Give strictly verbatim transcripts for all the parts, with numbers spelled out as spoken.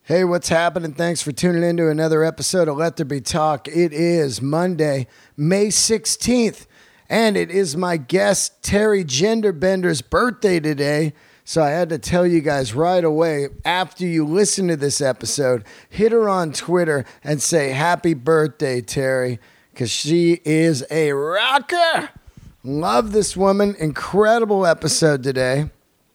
Hey, what's happening? Thanks for tuning in to another episode of Let There Be Talk. It is Monday, May sixteenth, and it is my guest, Terry Genderbender's birthday today. So I had to tell you guys right away, after you listen to this episode, hit her on Twitter and say, happy birthday, Terry, because she is a rocker. Love this woman. Incredible episode today.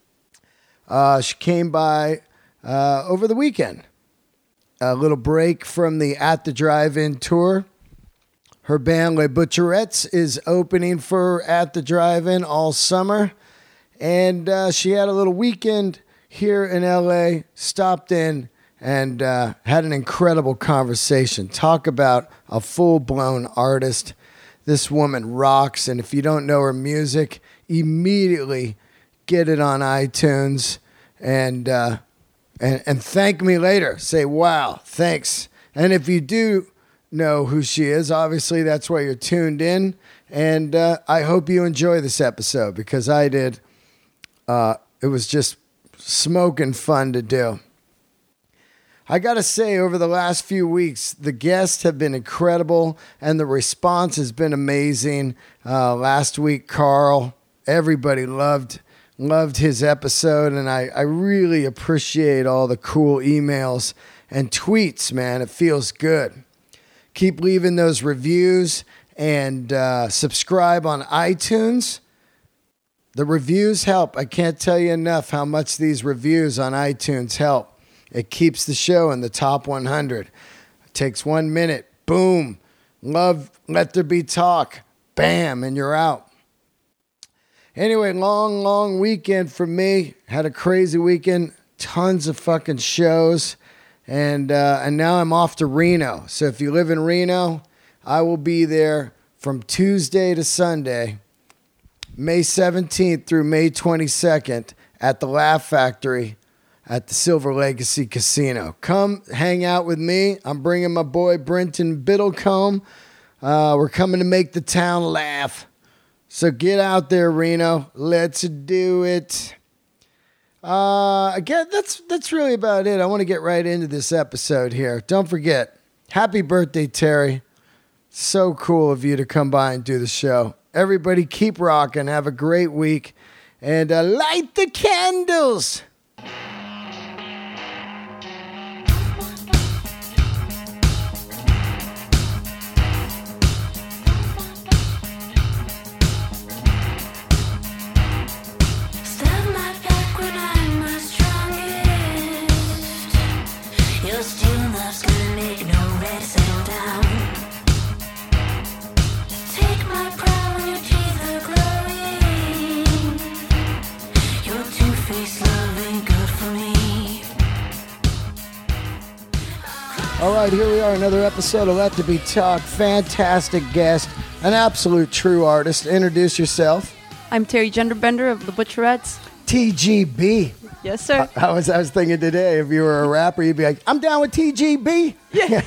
Uh, she came by uh, over the weekend. A little break from the At the Drive-In tour. Her band, Les Butcherettes, is opening for At the Drive-In all summer. And uh, she had a little weekend here in L A, stopped in, and uh, had an incredible conversation. Talk about a full-blown artist. This woman rocks, and if you don't know her music, immediately get it on iTunes and uh, and and thank me later. Say, wow, thanks. And if you do know who she is, obviously that's why you're tuned in. And uh, I hope you enjoy this episode because I did. Uh, it was just smoking fun to do. I got to say, over the last few weeks, the guests have been incredible and the response has been amazing. Uh, last week, Carl, everybody loved loved his episode, and I, I really appreciate all the cool emails and tweets, man. It feels good. Keep leaving those reviews and uh, subscribe on iTunes. The reviews help. I can't tell you enough how much these reviews on iTunes help. It keeps the show in the top one hundred. It takes one minute. Boom. Love, Let There Be Talk. Bam, and you're out. Anyway, long, long weekend for me. Had a crazy weekend. Tons of fucking shows. And, uh, and now I'm off to Reno. So if you live in Reno, I will be there from Tuesday to Sunday, May seventeenth through May twenty-second at the Laugh Factory at the Silver Legacy Casino. Come hang out with me. I'm bringing my boy Brenton Biddlecombe. Uh, we're coming to make the town laugh. So get out there, Reno. Let's do it. Uh, again, that's that's really about it. I want to get right into this episode here. Don't forget, happy birthday, Terry. So cool of you to come by and do the show. Everybody keep rocking. Have a great week. And uh, light the candles. All right, here we are, another episode of Let There Be Talk. Fantastic guest, an absolute true artist. Introduce yourself. I'm Terry Genderbender of the Butcherettes. T G B. Yes, sir. I, I was I was thinking today, if you were a rapper, you'd be like, I'm down with T G B. Yeah.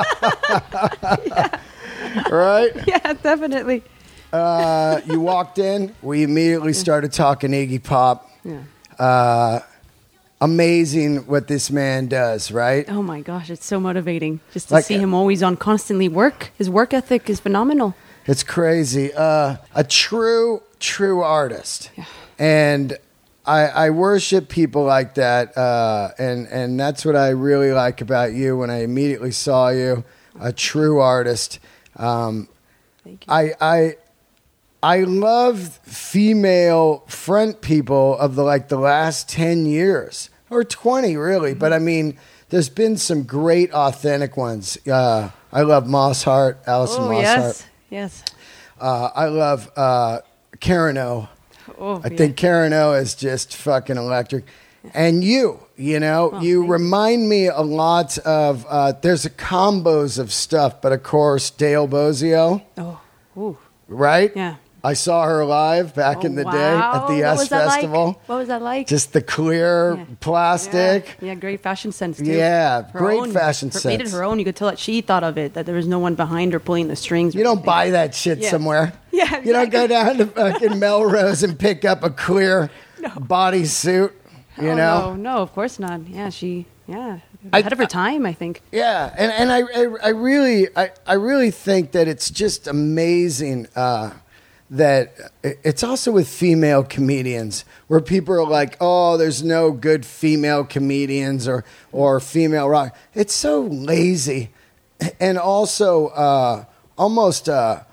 yeah. Right? Yeah, definitely. Uh, you walked in, we immediately started talking Iggy Pop. Yeah. Uh, amazing what this man does, right? Oh my gosh, it's so motivating just to like, see him always on constantly work. His work ethic is phenomenal. It's crazy. Uh, a true, true artist. Yeah. And I, I worship people like that. Uh, and, and that's what I really like about you when I immediately saw you, a true artist. Um, Thank you. I, I, I love female front people of the like the last ten years or twenty really, but I mean, there's been some great authentic ones. Uh, I love Moss Hart, Alison oh, Moss yes. Hart. Yes. Uh, I love uh, Karen O. Oh, I yeah. think Karen O is just fucking electric. And you, you know, Oh, you thank remind me a lot of, uh, there's a combos of stuff, but of course, Dale Bozio, Oh, ooh. right? Yeah. I saw her live back Oh, in the wow. day at the What Yes was that Festival. Like? What was that like? Just the clear Yeah. plastic. Yeah. yeah, great fashion sense too. Yeah, Her great own, fashion her, sense. Made it her own. You could tell that she thought of it, that there was no one behind her pulling the strings. or You don't anything. buy that shit Yeah. somewhere. Yeah, exactly. You don't go down to fucking Melrose and pick up a clear No. bodysuit. You oh, know? No, no, of course not. Yeah, she Yeah, I- ahead of her time, I think. Yeah, and and I I, I really I, I really think that it's just amazing uh, that it's also with female comedians where people are like, oh, there's no good female comedians or or female rock. It's so lazy, and also uh, almost a,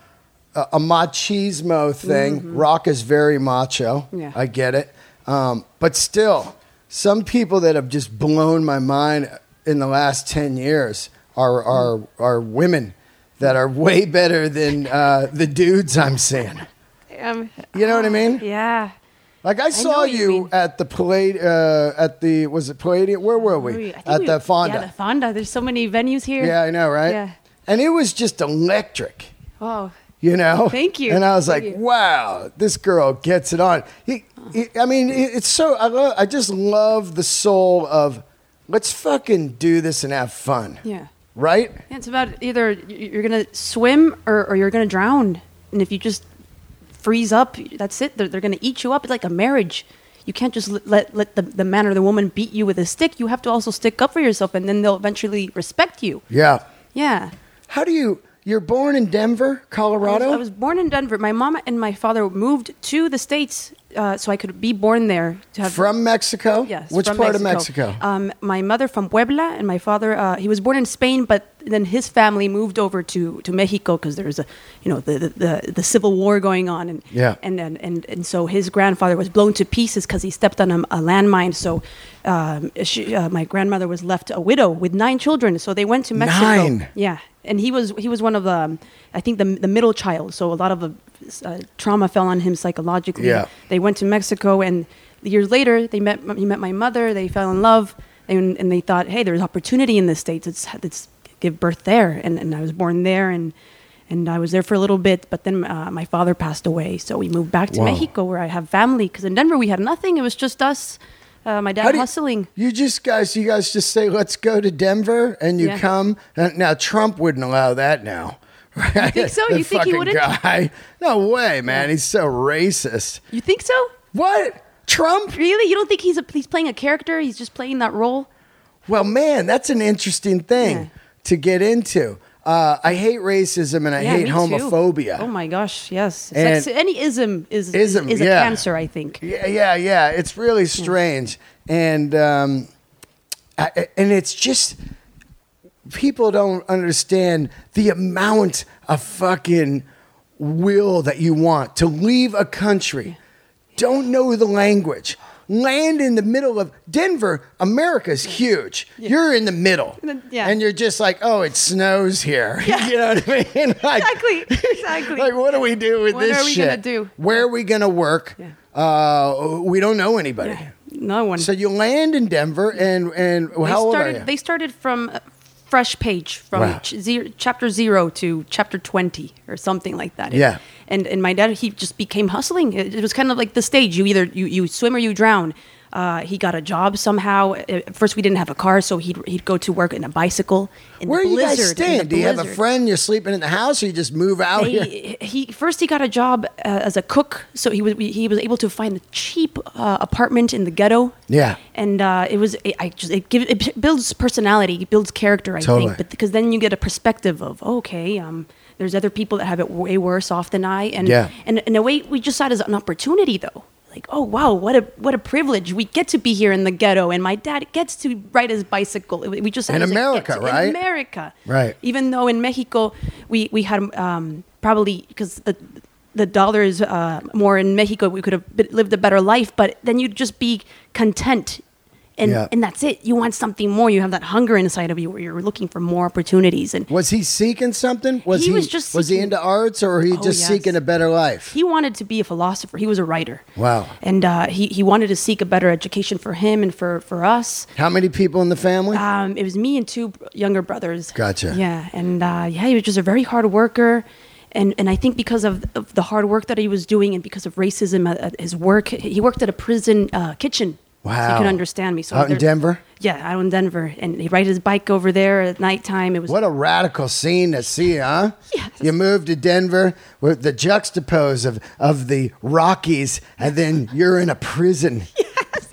a machismo thing. Mm-hmm. Rock is very macho. Yeah. I get it, um, but still, some people that have just blown my mind in the last ten years are are are women that are way better than uh, the dudes I'm seeing. Um, You know what I mean? Yeah. Like I know saw what you you mean. at the Palladium, uh, at the was it Palladium? Where were we? I think At we- the Fonda. Yeah, the Fonda. There's so many venues here. Yeah, I know, right? Yeah. And it was just electric. Oh, You know? Thank you. And I was Thank like, you. wow, this girl gets it on. He, he, I mean, it- it's so, I, love, I just love the soul of, let's fucking do this and have fun. yeah. Right? Yeah, it's about either you're going to swim or, or you're going to drown. And if you just freeze up, that's it. They're, they're going to eat you up. It's like a marriage. You can't just let, let, let the, the man or the woman beat you with a stick. You have to also stick up for yourself, and then they'll eventually respect you. Yeah. Yeah. How do you, you're born in Denver, Colorado? I was, I was born in Denver. My mom and my father moved to the States uh, so I could be born there. To have From Mexico? Yes. Which from part of Mexico? Um, my mother from Puebla, and my father, uh, he was born in Spain, but then his family moved over to, to Mexico because there's a, you know, the, the, the, the civil war going on. And, Yeah. and, and, and, and so his grandfather was blown to pieces because he stepped on a, a landmine. So um, she, uh, my grandmother was left a widow with nine children. So they went to Mexico. Nine? Yeah. And he was he was one of the, um, I think, the the middle child. So a lot of the uh, trauma fell on him psychologically. Yeah. They went to Mexico, and years later, they met. He met my mother. They fell in love, and, and they thought, hey, there's opportunity in the States. Let's let's give birth there. And, and I was born there, and and I was there for a little bit. But then uh, my father passed away, so we moved back to Wow. Mexico, where I have family. Because in Denver, we had nothing. It was just us. Uh, my How dad do you- hustling. You just guys, you guys just say, let's go to Denver, and you Yeah. come. And now Trump wouldn't allow that now. Right? You think so? The You think he fucking wouldn't? Guy. No way, man. He's so racist. You think so? What? Trump? Really? You don't think he's a, he's playing a character? He's just playing that role? Well, man, that's an interesting thing Yeah. to get into. Uh, I hate racism and I Yeah, hate me too. homophobia. Oh my gosh, yes. And- Sex, any ism is Ism, is a yeah. cancer, I think. Yeah, yeah, yeah. It's really strange, and um, I, and it's just people don't understand the amount of fucking will that you want to leave a country. Don't know the language. Land in the middle of Denver. America's huge. You're in the middle, Yeah. and you're just like, oh, it snows here. you know what I mean? Like, Exactly, exactly. Like, what do we do with What this are we shit? gonna do? Where are we gonna work? Yeah. Uh, we don't know anybody. Yeah. No one. So you land in Denver, and and they how old started. are you? They started from a fresh page, from Wow. ch- zero, chapter zero to chapter twenty or something like that. Yeah. And and my dad, he just became hustling. It, it was kind of like the stage. You either you, you swim or you drown. Uh, he got a job somehow. At first, we didn't have a car, so he'd he'd go to work in a bicycle. In Where are the you guys blizzard, in staying? the Do you have a blizzard. friend? You're sleeping in the house, or you just move out here? They, he first he got a job uh, as a cook, so he was he was able to find a cheap uh, apartment in the ghetto. Yeah. and uh, it was it, I just it, give, it builds personality, it builds character. I Totally. think, but because then you get a perspective of okay, um, there's other people that have it way worse off than I, and Yeah. and in a way we just saw it as an opportunity though. Like, oh wow, what a what a privilege! We get to be here in the ghetto, and my dad gets to ride his bicycle. We just In had as a America, get to- right? In America, Right. Even though in Mexico we we had um, probably because the the dollar is uh, more in Mexico, we could have been, lived a better life. But then you'd just be content, and Yeah. and that's it. You want something more. You have that hunger inside of you where you're looking for more opportunities. And Was he seeking something? Was He he, was just was he seeking- into arts, or were he Oh, just yes. seeking a better life? he wanted to be a philosopher. He was a writer. Wow. And uh, he he wanted to seek a better education for him and for for us. How many people in the family? Um, it was me and two younger brothers. Gotcha. Yeah, and uh, yeah, he was just a very hard worker, and and I think because of, of the hard work that he was doing, and because of racism at, at his work, he worked at a prison uh, kitchen. So Wow. you can understand me. So Out in there- Denver? Yeah, out in Denver, and he'd ride his bike over there at nighttime. It was What a radical scene to see, huh? Yes. You moved to Denver with the juxtapose of, of the Rockies, and then you're in a prison. yes,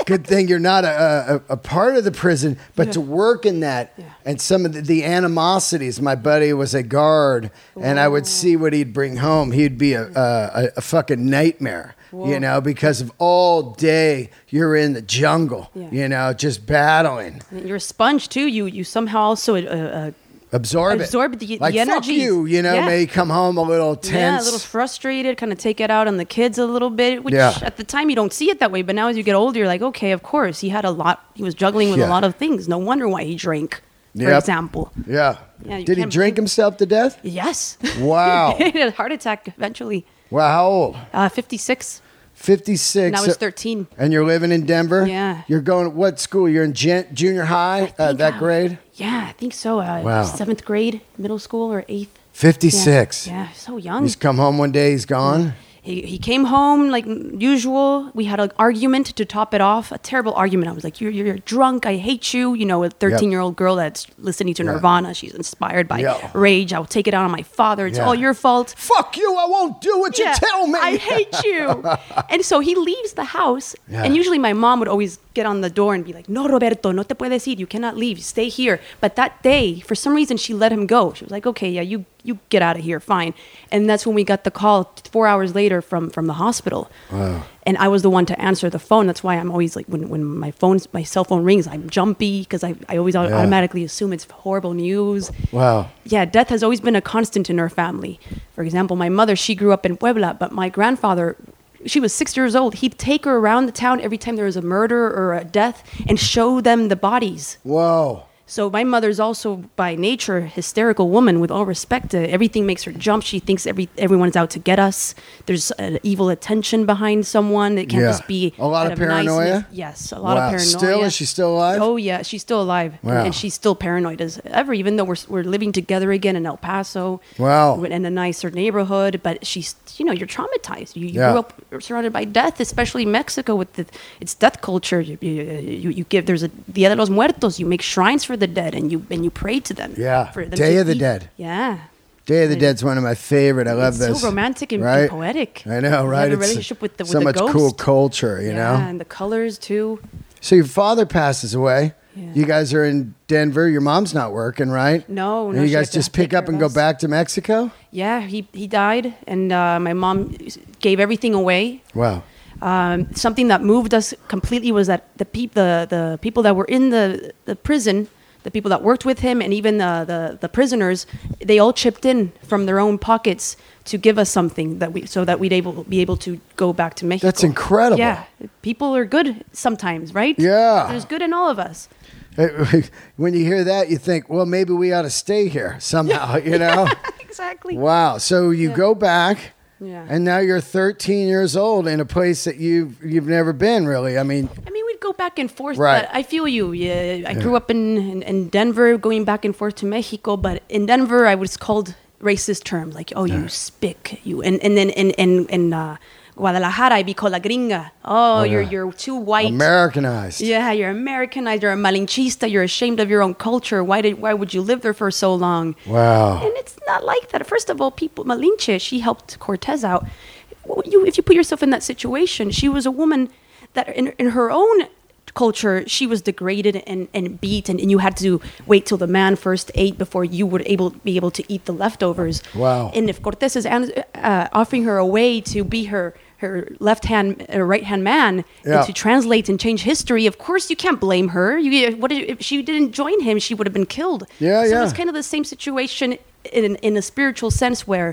Good thing you're not a, a, a part of the prison, but Yeah. to work in that Yeah. and some of the, the animosities. My buddy was a guard, and I would see what he'd bring home. He'd be a, a, a fucking nightmare, Whoa. you know, because of all day you're in the jungle, Yeah. you know, just battling. You're a sponge too. You you somehow also uh, uh, Absorb, Absorb it. the- like, the fuck energies. you, you know, Yeah. may come home a little yeah, tense. a little frustrated, kind of take it out on the kids a little bit. Which Yeah. at the time you don't see it that way, but now as you get older, you're like, okay, of course, he had a lot. He was juggling with Yeah. a lot of things. No wonder why he drank, for Yep. example. Yeah. Yeah, you Did he can't drink blame- himself to death? Yes. Wow. he had a heart attack eventually. Wow, how old? Uh, fifty-six. fifty-six. And I was thirteen. And you're living in Denver? Yeah. You're going, what school? You're in gen- junior high, uh, think, that uh, grade? Yeah, I think so. Uh, Wow. Seventh grade, middle school, or eighth. fifty-six. Yeah, yeah, so young. He's come home one day, he's gone. He, he came home like usual. We had an argument to top it off. A terrible argument. I was like, "You're you're drunk. I hate you." You know, a thirteen year old girl that's listening to Yeah. Nirvana. She's inspired by Yeah. rage. I'll take it out on my father. It's Yeah. all your fault. Fuck you, I won't do what Yeah, you tell me. I hate you. And so he leaves the house. Yeah. And usually my mom would always get on the door and be like, "No, Roberto, no te puedes ir. You cannot leave. Stay here." But that day, for some reason, she let him go. She was like, "Okay, yeah, you you get out of here, fine." And that's when we got the call four hours later from from the hospital. Wow. And I was the one to answer the phone. That's why I'm always like, when, when my phone, my cell phone rings, I'm jumpy because I, I always Yeah. automatically assume it's horrible news. Wow. Yeah, death has always been a constant in our family. For example, my mother, she grew up in Puebla, but my grandfather, she was six years old. He'd take her around the town every time there was a murder or a death and show them the bodies. Whoa. So my mother's also by nature a hysterical woman. With all respect, uh, everything makes her jump. She thinks every everyone's out to get us. There's an evil attention behind someone. It can't Yeah. just be A lot out of paranoia? niceness. Yes, a lot Wow. of paranoia. Still? Is she still alive? Oh yeah, she's still alive, Wow. and she's still paranoid as ever. Even though we're we're living together again in El Paso. Wow. In a nicer neighborhood, but she's, you know, you're traumatized. You, you Yeah. grew up surrounded by death, especially Mexico with the, its death culture. You, you, you, you give there's a Dia de los Muertos. You make shrines for the dead, and you and you pray to them. Yeah. for them Day to of the eat. Dead. Yeah. Day of the Dead's one of my favorite. I love It's this. so romantic and, right? and poetic. I know, You right? have a It's relationship with the with so the much ghost. cool culture, you yeah, know? and the colors too. So your father passes away. Yeah. You guys are in Denver. Your mom's not working, right? No, And no, you she guys had to just take pick up care and of go us. back to Mexico? Yeah, he he died, and uh, my mom gave everything away. Wow. Um, something that moved us completely was that the peop- the the people that were in the the prison, the people that worked with him, and even the, the the prisoners, they all chipped in from their own pockets to give us something that we so that we'd able be able to go back to Mexico. That's incredible. Yeah, people are good sometimes, right? Yeah. there's good in all of us. When you hear that, you think, well, maybe we ought to stay here somehow, you know? Exactly. Wow. So you Yeah. go back, Yeah. and now you're thirteen years old in a place that you've, you've never been, really. I mean, I mean, we'd go back and forth, Right. but I feel you. Yeah, I grew up in, in, in Denver, going back and forth to Mexico, but in Denver, I was called racist terms like, oh, you spick, you, and and then in in, in uh, Guadalajara, I'd be called la gringa. Oh, you're yeah. you're too white. Americanized. Yeah, you're Americanized. You're a malinchista. You're ashamed of your own culture. Why did why would you live there for so long? Wow. And it's not like that. First of all, people, Malinche, she helped Cortez out. Well, You, if you put yourself in that situation, she was a woman that in, in her own culture, she was degraded and, and beat, and, and you had to wait till the man first ate before you would able be able to eat the leftovers. Wow. And if Cortez is an- uh, offering her a way to be her her left hand, uh, right hand man, Yeah. and to translate and change history, of course you can't blame her. You, what if she didn't join him? She would have been killed. Yeah, so yeah. it's kind of the same situation in in a spiritual sense where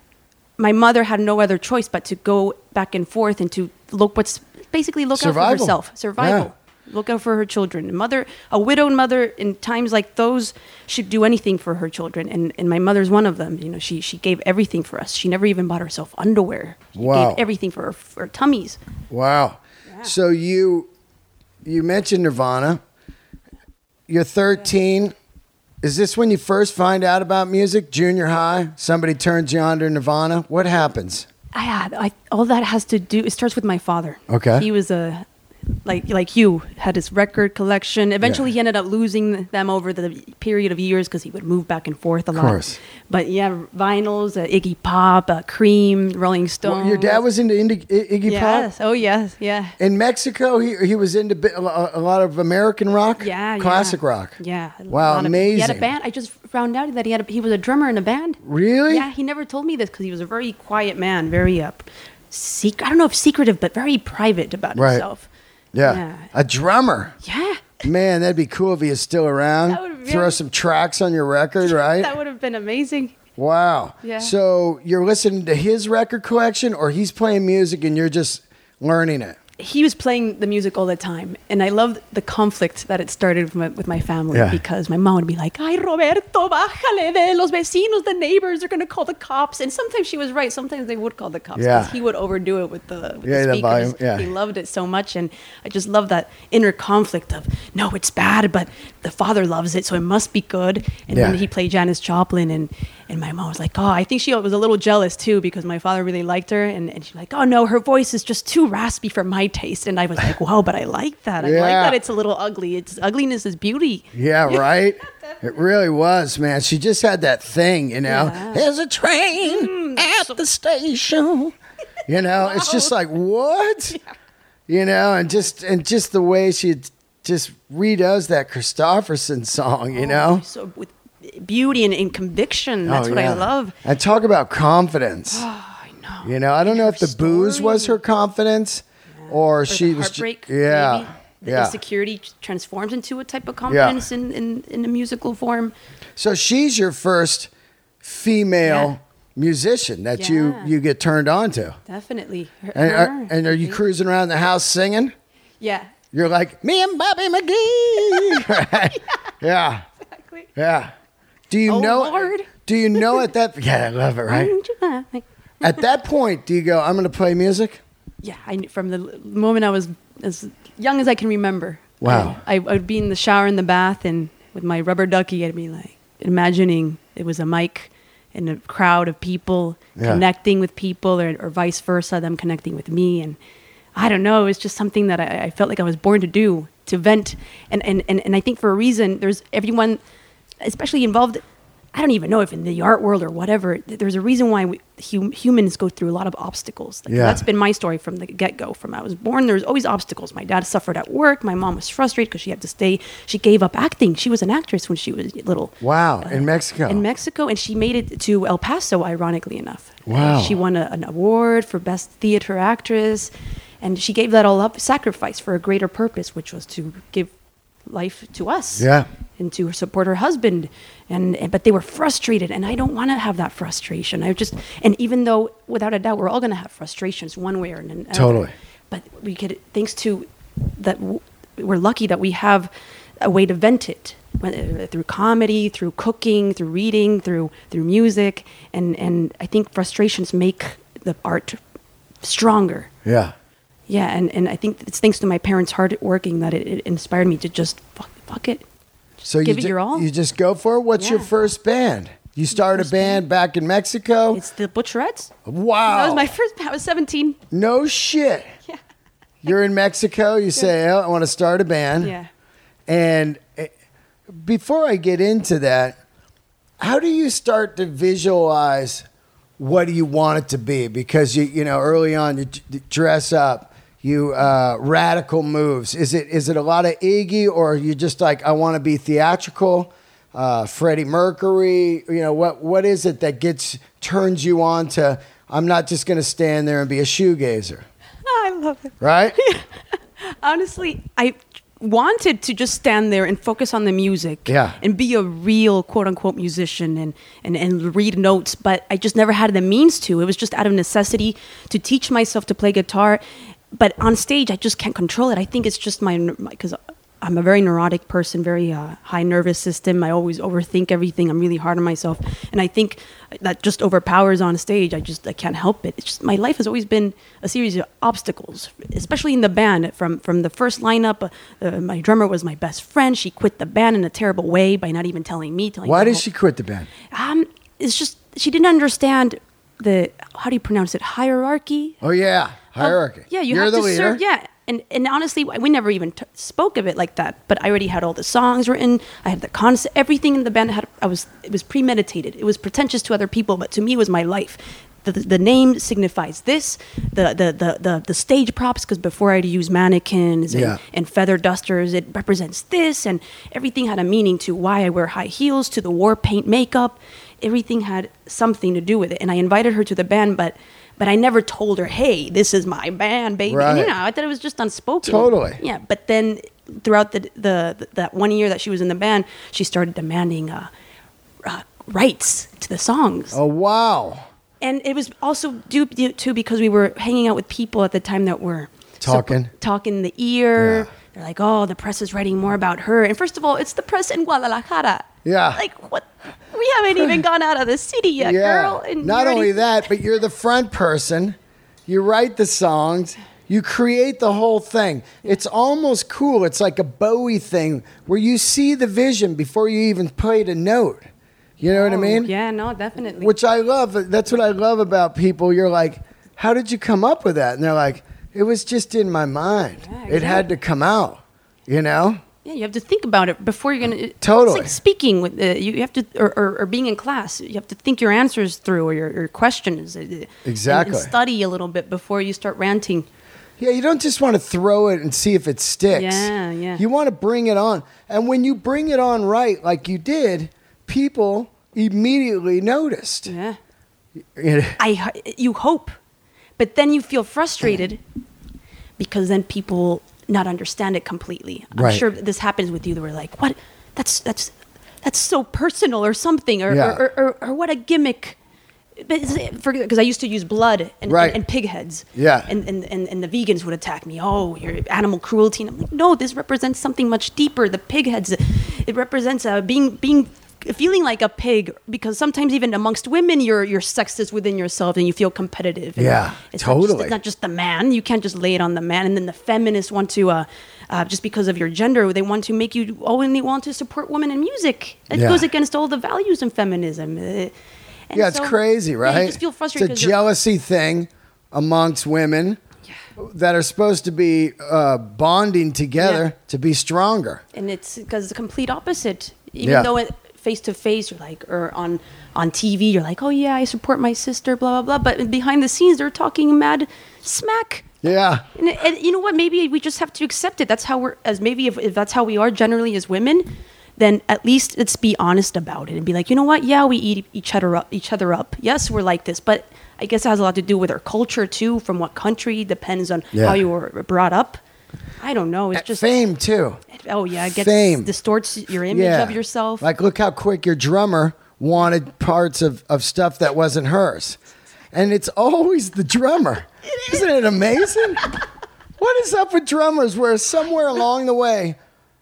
my mother had no other choice but to go back and forth and to look what's basically look out for Survival. herself, survival. Yeah. Look out for her children. Mother, a widowed mother in times like those should do anything for her children, and, and my mother's one of them. You know, she she gave everything for us. She never even bought herself underwear. She Wow. gave everything for her, for her tummies. Wow. So you you mentioned Nirvana. You're thirteen. Is this when you first find out about music? Junior high? Somebody turns you on to Nirvana? What happens? I had I, all that has to do. It starts with my father. Okay. He was a like like you, had his record collection. Eventually, Yeah. he ended up losing them over the period of years because he would move back and forth a lot. course. But yeah, vinyls, uh, Iggy Pop, uh, Cream, Rolling Stones. Well, your dad was into Indi- I- Iggy Yes. Pop? Oh yes. Yeah. In Mexico, he he was into bi- a lo- a lot of American rock? Yeah. Classic yeah. rock? Yeah. a Wow, lot of- He had a amazing. band. I just found out that he had a, he was a drummer in a band. Really? Yeah. He never told me this because he was a very quiet man, very uh, secret. I don't know if secretive, but very private about Right. himself. Yeah. Yeah. A drummer. Yeah. Man, that'd be cool if he is still around. That would- Throw yeah. some tracks on your record, right? That would have been amazing. Wow. Yeah. So you're listening to his record collection, or he's playing music and you're just learning it? He was playing the music all the time, and I loved the conflict that it started with my, with my family Yeah. because my mom would be like, "Ay, Roberto, bájale de los vecinos, the neighbors are going to call the cops." And sometimes she was right. Sometimes they would call the cops Yeah. because he would overdo it with the, with Yeah, the the speakers. volume, yeah. He loved it so much, and I just love that inner conflict of, no, it's bad, but the father loves it, so it must be good. And Yeah. then he played Janis Joplin, and, and my mom was like, "Oh, I think she was a little jealous too because my father really liked her." And, and she's like, "Oh, no, her voice is just too raspy for my taste." And I was like, "Wow, but I like that. I like Yeah. that it's a little ugly. It's ugliness is beauty." Yeah, right? It really was, man. She just had that thing, you know. Yeah. There's a train at the station. You know, it's just like, what? You know, and just and just the way she just redoes that Christofferson song, you know. So with beauty and, and conviction, that's Oh, what yeah. I love. And talk about confidence. Oh, I know. You know, I don't know if her the booze story. was her confidence or, Or she the was ju- heartbreak, yeah. maybe. The Yeah. insecurity transforms into a type of confidence in, in, in a musical form. So she's your first female Yeah. musician that you Yeah. you get turned on to. Definitely. Her- And her, are, and are you yeah. cruising around the house singing? Yeah. You're like, me and Bobby McGee. Right? Yeah. Exactly. Yeah. Do you Oh, know Lord. Do you know at that Yeah, I love it, right? At that point, do you go, I'm gonna play music? Yeah, I knew from the l- moment I was as young as I can remember. Wow. I, I would be in the shower in the bath, and with my rubber ducky, I'd be like imagining it was a mic and a crowd of people Yeah. connecting with people, or, or vice versa, them connecting with me. And I don't know, it was just something that I, I felt like I was born to do, to vent. And, and, and, and I think for a reason, there's everyone, especially involved. I don't even know if in the art world or whatever, th- there's a reason why we, hum, humans go through a lot of obstacles. Like, Yeah. That's been my story from the get-go. From I was born, there was always obstacles. My dad suffered at work. My mom was frustrated because she had to stay. She gave up acting. She was an actress when she was little. Wow, in Mexico. In Mexico, and she made it to El Paso, ironically enough. Wow. She won a, an award for Best Theater Actress, and she gave that all up, sacrifice for a greater purpose, which was to give life to us. Yeah. And to support her husband, and, and but they were frustrated, and I don't want to have that frustration. I just, and even though without a doubt we're all going to have frustrations one way or another. Totally. But we could, thanks to that, w- we're lucky that we have a way to vent it, whether through comedy, through cooking, through reading, through through music, and and I think frustrations make the art stronger. Yeah. Yeah, and, and I think it's thanks to my parents' hard working that it, it inspired me to just fuck, fuck it. So Give you it ju- your all. You just go for it. What's your Yeah. first band? You started a First band back in Mexico. It's the Butcherettes. Wow. That was my first. I was seventeen. No shit. Yeah. You're in Mexico. You say, oh, I want to start a band. Yeah. And eh, before I get into that, how do you start to visualize what do you want it to be? Because you you know early on you d- dress up, you uh, radical moves. Is it is it a lot of Iggy, or are you just like, I want to be theatrical? Uh, Freddie Mercury. You know what what is it that gets turns you on to? I'm not just going to stand there and be a shoegazer, I love it. right? Honestly, I wanted to just stand there and focus on the music. Yeah. And be a real quote unquote musician and, and, and read notes, but I just never had the means to. It was just out of necessity to teach myself to play guitar. But on stage, I just can't control it. I think it's just my, because I'm a very neurotic person, very uh, high nervous system. I always overthink everything. I'm really hard on myself. And I think that just overpowers on stage. I just, I can't help it. It's just, my life has always been a series of obstacles, especially in the band. From, from the first lineup, uh, my drummer was my best friend. She quit the band in a terrible way by not even telling me. Telling Why the did whole- she quit the band? Um, it's just, she didn't understand the, how do you pronounce it? Hierarchy? Oh yeah. hierarchy. Yeah, you You're have the to leader. serve. Yeah, and and honestly, we never even t- spoke of it like that. But I already had all the songs written. I had the concept. Everything in the band had. I was. It was premeditated. It was pretentious to other people, but to me, it was my life. The, the, the name signifies this. The the the the, the stage props, because before I'd use mannequins and, Yeah. and feather dusters, it represents this, and everything had a meaning to why I wear high heels, to the war paint makeup. Everything had something to do with it, and I invited her to the band, but. But I never told her, hey, this is my band, baby. Right. You know, I thought it was just unspoken. Totally. Yeah, but then throughout the, the, the that one year that she was in the band, she started demanding uh, uh, rights to the songs. Oh, wow. And it was also due to because we were hanging out with people at the time that were Talking. so, talking in the ear. Yeah. They're like, oh, the press is writing more about her. And first of all, it's the press in Guadalajara. Yeah. Like, what? We haven't even gone out of the city yet, girl. And Not you're only already- that, but you're the front person. You write the songs. You create the whole thing. It's almost cool. It's like a Bowie thing where you see the vision before you even played a note. You know what I Oh, mean? Yeah, no, definitely. Which I love. That's what I love about people. You're like, how did you come up with that? And they're like, it was just in my mind. Yeah, It had to come out, you know? Yeah, you have to think about it before you're gonna. Totally. It's like speaking with uh, you. You have to, or, or, or being in class. You have to think your answers through or your, your questions. uh, and- Exactly. And, study a little bit before you start ranting. Yeah, you don't just want to throw it and see if it sticks. Yeah, yeah. You want to bring it on. And when you bring it on right, like you did, people immediately noticed. Yeah. You know? I you hope, but then you feel frustrated because then people not understand it completely. I'm Right. sure this happens with you. That we're like, what? That's that's that's so personal or something, or Yeah. or, or, or what a gimmick. Because I used to use blood and, Right. and, and pig heads. Yeah. And, and, and, and the vegans would attack me. Oh, you're animal cruelty. And I'm like, no, this represents something much deeper. The pig heads, it represents uh, being being feeling like a pig, because sometimes even amongst women, you're you're sexist within yourself and you feel competitive. And Yeah, it's Not just, totally. it's not just the man. You can't just lay it on the man. And then the feminists want to, uh, uh, just because of your gender, they want to make you only want to support women in music. It Yeah. goes against all the values in feminism. Uh, and Yeah, it's so- crazy, right? Yeah, you just feel frustrated. It's a 'cause you're- jealousy thing amongst women that are supposed to be uh, bonding together Yeah. to be stronger. and it's because the complete opposite. Even Yeah. though it face to face, you're like, or on on T V, you're like, oh yeah, I support my sister, blah blah blah. But behind the scenes, they're talking mad smack. Yeah. And, and you know what? Maybe we just have to accept it. That's how we're as maybe if, if that's how we are generally as women, then at least let's be honest about it and be like, you know what? Yeah, we eat each other up. Each other up. Yes, we're like this, but I guess it has a lot to do with our culture too. From what country depends on Yeah. how you were brought up. I don't know. It's just Fame, too. Oh yeah, it gets Fame. distorts your image Yeah. of yourself. Like, look how quick your drummer wanted parts of, of stuff that wasn't hers. And it's always the drummer. Isn't it amazing? What is up with drummers where somewhere along the way,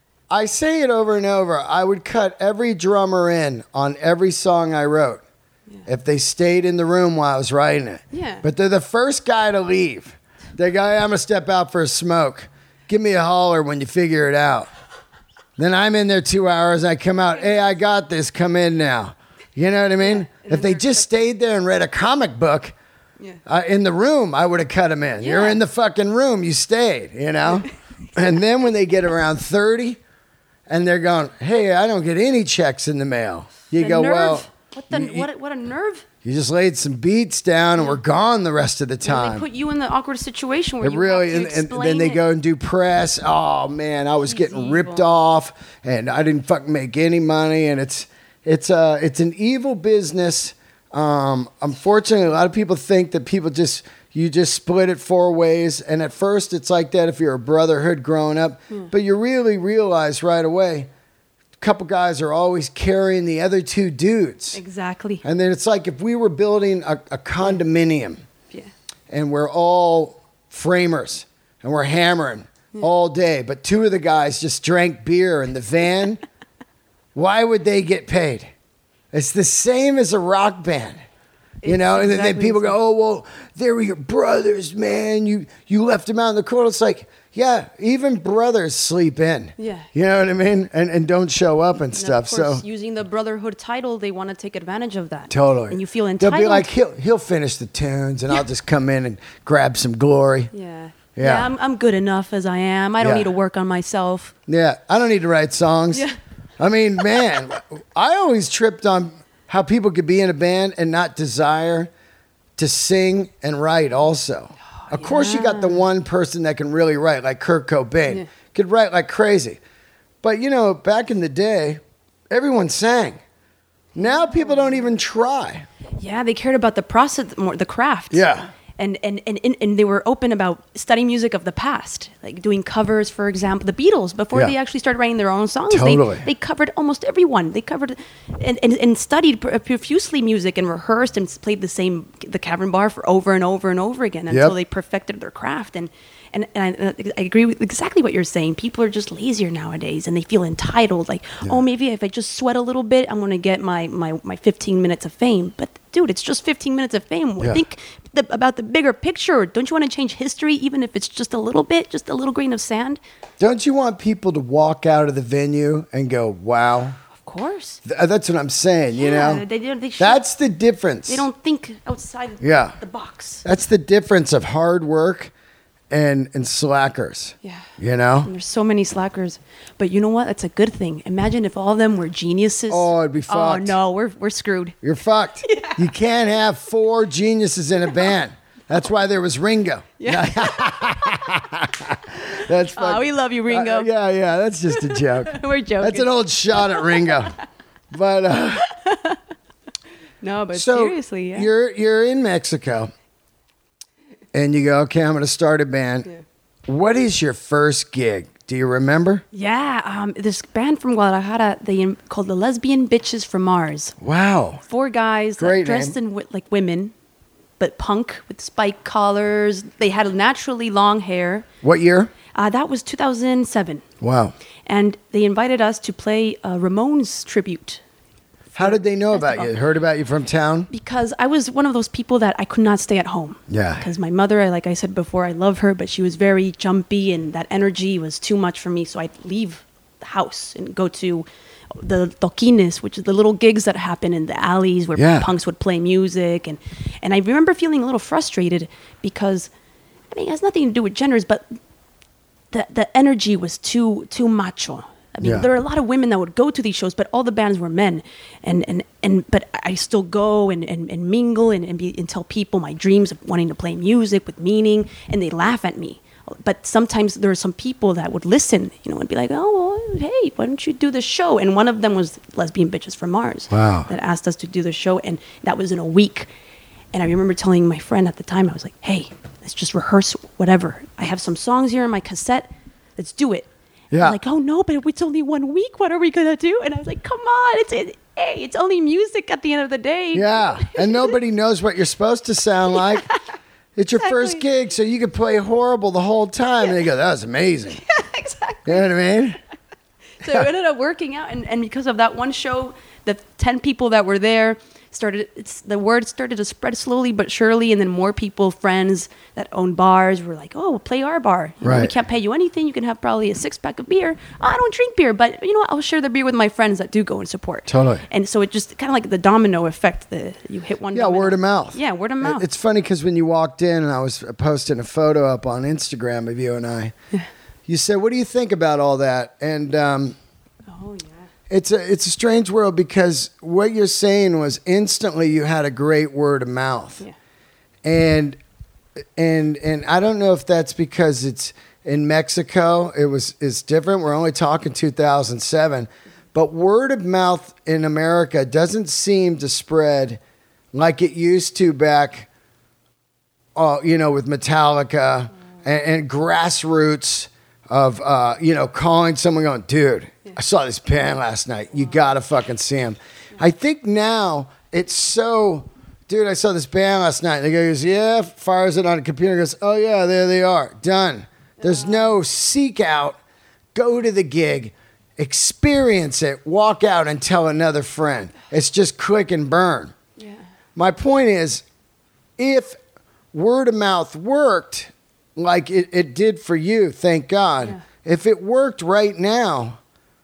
I say it over and over, I would cut every drummer in on every song I wrote if they stayed in the room while I was writing it. Yeah. But they're the first guy to leave. They go, I'm going to step out for a smoke. Give me a holler when you figure it out. Then I'm in there two hours. I come out. Hey, I got this. Come in now. You know what I mean? And If they then just stayed there and read a comic book Yeah. uh, in the room, I would have cut them in. You're Yeah. in the fucking room. You stayed, you know? And then when they get around thirty and they're going, hey, I don't get any checks in the mail. You The go, nerve. well, what the you- what a, what a nerve. you just laid some beats down and we're gone the rest of the When time. they put you in the awkward situation where It you really, have and, to and explain then they it. go and do press. Oh man, I was getting He's ripped evil. off, and I didn't fucking make any money. And it's it's uh it's an evil business. Um, unfortunately, a lot of people think that people just you just split it four ways, and at first it's like that if you're a brotherhood growing up, Hmm. but you really realize right away, a couple guys are always carrying the other two dudes. Exactly. And then it's like if we were building a, a condominium Yeah. and we're all framers and we're hammering all day, but two of the guys just drank beer in the van, why would they get paid? It's the same as a rock band. You It's know, and then, then exactly people the go, "Oh, well, they were your brothers, man. You you left them out in the cold." It's like, yeah, even brothers sleep in. Yeah. You know what I mean? And and don't show up and And stuff. of course, So using the brotherhood title, they want to take advantage of that. totally. And you feel entitled. They'll be like, he'll he'll finish the tunes, and I'll just come in and grab some glory. yeah. Yeah. Yeah, I'm, I'm good enough as I am. I don't Yeah. need to work on myself. Yeah, I don't need to write songs. Yeah. I mean, man, I always tripped on how people could be in a band and not desire to sing and write also. Of course, you got the one person that can really write, like Kurt Cobain, Yeah. could write like crazy. But, you know, back in the day, everyone sang. Now people don't even try. Yeah, they cared about the process more, the craft. Yeah. And, and, and, and, and they were open about studying music of the past, like doing covers, for example. The Beatles, before Yeah. they actually started writing their own songs, Totally. they, they covered almost everyone. They covered and, and, and studied pr- profusely music and rehearsed and played the same, the Cavern Bar for over and over and over again until Yep. they perfected their craft. And, and, and I, I agree with exactly what you're saying. People are just lazier nowadays and they feel entitled. Like, oh, maybe if I just sweat a little bit, I'm going to get my, my, my fifteen minutes of fame. But dude, it's just fifteen minutes of fame. Yeah. Think the, about the bigger picture. Don't you want to change history, even if it's just a little bit, just a little grain of sand? Don't you want people to walk out of the venue and go, wow? Of course. Th- That's what I'm saying, you Yeah, know? they don't- they should- That's the difference. They don't think outside Yeah. the box. That's the difference of hard work and and slackers. Yeah. You know? And there's so many slackers. But you know what? That's a good thing. Imagine if all of them were geniuses. Oh, it'd be Oh, fucked. no, we're, we're screwed. You're fucked. You can't have four geniuses in a band. That's why there was Ringo. Yeah. That's Oh, fuck- we love you, Ringo. Uh, yeah, yeah, that's just a joke. We're joking. That's an old shot at Ringo. But uh, no, but so seriously, yeah. you're you're in Mexico, and you go, okay, I'm going to start a band. Yeah. What is your first gig? Do you remember? Yeah, um, this band from Guadalajara, they um, called the Lesbian Bitches from Mars. Wow. Four guys that Great dressed in wi- like women, but punk with spike collars. They had naturally long hair. What year? Uh, that was two thousand seven. Wow. And they invited us to play a Ramones tribute. How did they know about Festival. you? Heard about you from town? Because I was one of those people that I could not stay at home. Yeah. Because my mother, like I said before, I love her, but she was very jumpy and that energy was too much for me. So I'd leave the house and go to the toquines, which is the little gigs that happen in the alleys where Yeah. punks would play music. And, and I remember feeling a little frustrated because, I mean, it has nothing to do with genders, but the, the energy was too too macho. I mean, Yeah. there are a lot of women that would go to these shows, but all the bands were men. And and, and but I still go and, and, and mingle and, and, be, and tell people my dreams of wanting to play music with meaning, and they laugh at me. But sometimes there are some people that would listen, you know, and be like, oh, well, hey, why don't you do the show? And one of them was Lesbian Bitches from Mars. Wow. That asked us to do the show, and that was in a week. And I remember telling my friend at the time, I was like, hey, let's just rehearse whatever. I have some songs here in my cassette. Let's do it. Yeah. Like, oh no, but it's only one week. What are we gonna do? And I was like, come on, it's it, hey, it's only music at the end of the day. Yeah. And nobody knows what you're supposed to sound like. It's your first Exactly. gig, so you could play horrible the whole time. And they go, that was amazing. Exactly. You know what I mean? So it ended up working out, and, and because of that one show, the ten people that were there started. It's the word started to spread slowly but surely, and then more people, friends that own bars, were like, "Oh, play our bar. You know, we Right. can't pay you anything. You can have probably a six pack of beer. Oh, I don't drink beer, but you know what? I'll share the beer with my friends that do go and support." Totally. And so it just kind of like the domino effect. The you hit one. Yeah, domino. word of mouth. Yeah, word of It- mouth. It's funny because when you walked in and I was posting a photo up on Instagram of you and I, you said, what do you think about all that? And um, oh yeah. it's a it's a strange world because what you're saying was instantly you had a great word of mouth. Yeah. And and and I don't know if that's because it's in Mexico, it was it's different. We're only talking two thousand seven, but word of mouth in America doesn't seem to spread like it used to back, uh, you know, with Metallica and, and grassroots of, uh, you know, calling someone going, dude, I saw this band last night. You got to fucking see them. I think now it's so, dude, I saw this band last night. And the guy goes, yeah, fires it on a computer, goes, oh, yeah, there they are. Done. There's no seek out, go to the gig, experience it, walk out and tell another friend. It's just click and burn. Yeah. my point is, if word of mouth worked like it, it did for you, thank God. Yeah. If it worked right now,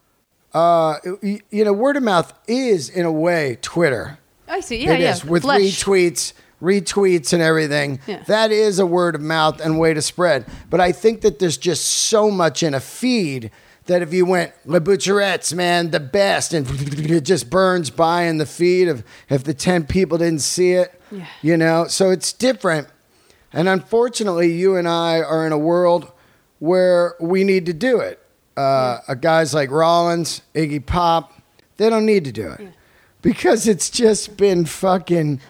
uh, you, you know, word of mouth is in a way Twitter. I see. Yeah, It yeah. is with Flesh. retweets, retweets, and everything. Yeah. That is a word of mouth and way to spread. But I think that there's just so much in a feed that if you went Le Butcherettes, man, the best, and it just burns by in the feed of if the ten people didn't see it, Yeah. you know. So it's different. And unfortunately, you and I are in a world where we need to do it. Uh, Yeah. Guys like Rollins, Iggy Pop, they don't need to do it. Yeah. Because it's just been fucking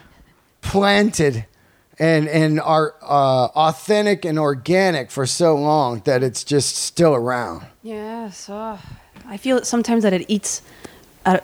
planted and and are uh, authentic and organic for so long that it's just still around. Yes. Uh, I feel sometimes that it eats at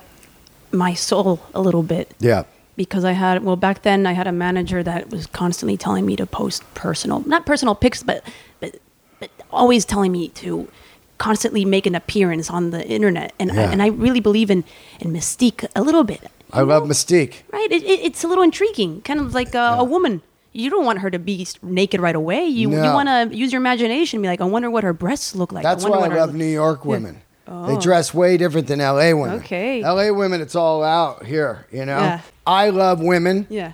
my soul a little bit. Yeah. Because I had, well, back then I had a manager that was constantly telling me to post personal, not personal pics, but, but, but always telling me to constantly make an appearance on the internet. And, I, Yeah. and I really believe in, in mystique a little bit. I You love know? Mystique. Right. It, it, it's a little intriguing, kind of like a, a woman. You don't want her to be naked right away. You, you No. want to use your imagination and be like, I wonder what her breasts look like. That's wonder why I what her- love New York women. They Oh. dress way different than L A women. Okay. L A women, it's all out here, you know? Yeah. I love women Yeah.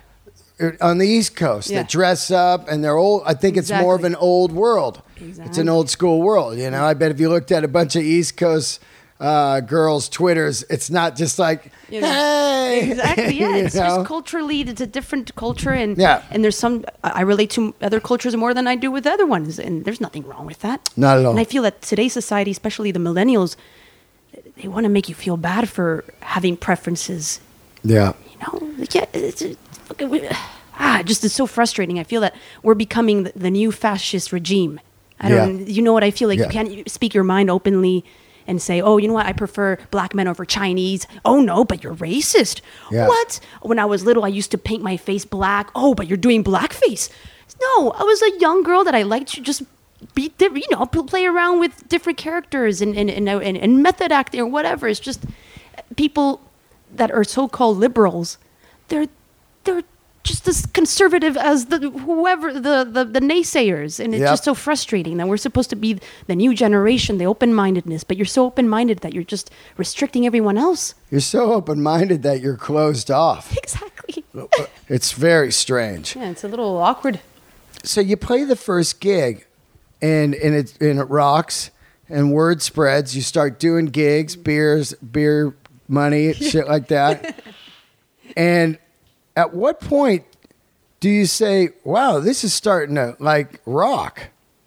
on the East Coast Yeah. that dress up and they're old. I think it's more of Exactly. an old world. It's Exactly. an old school world, you know? I bet if you looked at a bunch of East Coast uh, girls' Twitters, it's not just like, You know, hey. Exactly. Yeah, You it's know? just culturally, it's a different culture, and Yeah. and there's some I I relate to other cultures more than I do with other ones, and there's nothing wrong with that. Not at all. And I feel that today's society, especially the millennials, they want to make you feel bad for having preferences. Yeah. You know, like, yeah, it's, it's fucking, we- ah, just it's so frustrating. I feel that we're becoming the, the new fascist regime. I don't, Yeah. you know what I feel like? Yeah. You can't speak your mind openly and say, oh, you know what? I prefer black men over Chinese. Oh no, but you're racist. Yeah. What? When I was little, I used to paint my face black. Oh, but you're doing blackface. No, I was a young girl that I liked to just be, di- you know, p- play around with different characters and and, and, and and method acting or whatever. It's just people that are so-called liberals. They're they're just as conservative as the whoever the the, the naysayers, and it's Yep. just so frustrating that we're supposed to be the new generation, the open-mindedness, but you're so open-minded that you're just restricting everyone else. You're so open-minded that you're closed off. Exactly. It's very strange. Yeah, it's a little awkward. So you play the first gig, and and it and it rocks, and word spreads. You start doing gigs, beers, beer money, shit like that. And at what point do you say, "Wow, this is starting to like rock"?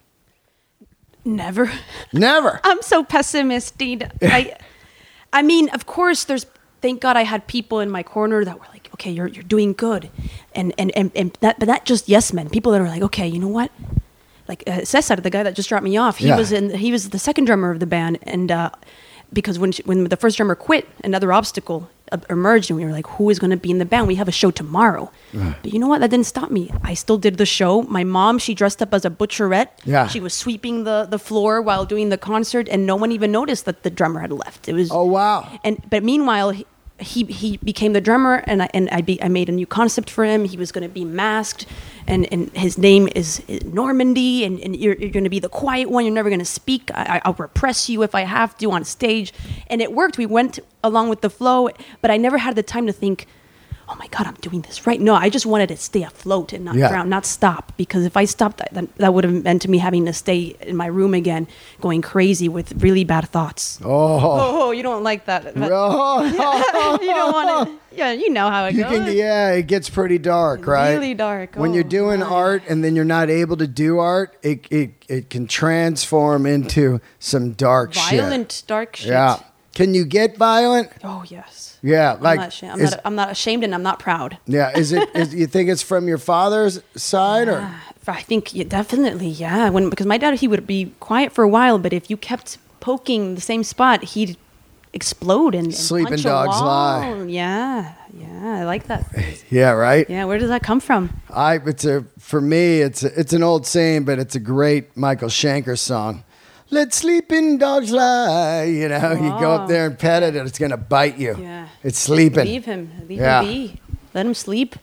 Never. Never. I'm so pessimistic. I, I mean, of course, there's. Thank God I had people in my corner that were like, "Okay, you're you're doing good," and and and, and that, but not just yes men. People that are like, "Okay, you know what?" Like uh, Cesar, the guy that just dropped me off. He Yeah. was in. He was the second drummer of the band, and uh, because when she, when the first drummer quit, another obstacle uh, emerged, and we were like, "Who is going to be in the band? We have a show tomorrow." But you know what? That didn't stop me. I still did the show. My mom, she dressed up as a butcherette. Yeah. She was sweeping the, the floor while doing the concert, and no one even noticed that the drummer had left. It was Oh wow. and but meanwhile he he, he became the drummer, and I and I, be, I made a new concept for him. He was going to be masked, and, and his name is Normandy, and, and you're, you're going to be the quiet one. You're never going to speak. I, I'll repress you if I have to on stage, and it worked. We went along with the flow, but I never had the time to think, oh my God, I'm doing this right. No, I just wanted to stay afloat and not Yeah. drown, not stop. Because if I stopped, that, that, that would have meant to me having to stay in my room again, going crazy with really bad thoughts. Oh. Oh, you don't like that. but- Oh. you don't want to. Yeah, you know how it You goes. can, yeah, it gets pretty dark, right? Really dark. When Oh, you're doing my. art and then you're not able to do art, it it, it can transform into some dark Violent, shit. dark shit. Yeah. Can you get violent? Oh yes. Yeah, like I'm, not ashamed. I'm, is- not, I'm not ashamed, and I'm not proud. yeah. Is it? Is you think it's from your father's side or? I think yeah, definitely, yeah. When because my dad, he would be quiet for a while, but if you kept poking the same spot, he'd explode and, and Sleeping punch a dogs wall. lie. Yeah, yeah. I like that. Yeah, right. Yeah, where does that come from? I it's a for me it's a, it's an old saying, but it's a great Michael Schenker song. Let sleeping dogs lie. You know, you go Wow. up there and pet it, and it's gonna bite you. Yeah. It's sleeping. Leave him. Leave Yeah. him be. Let him sleep.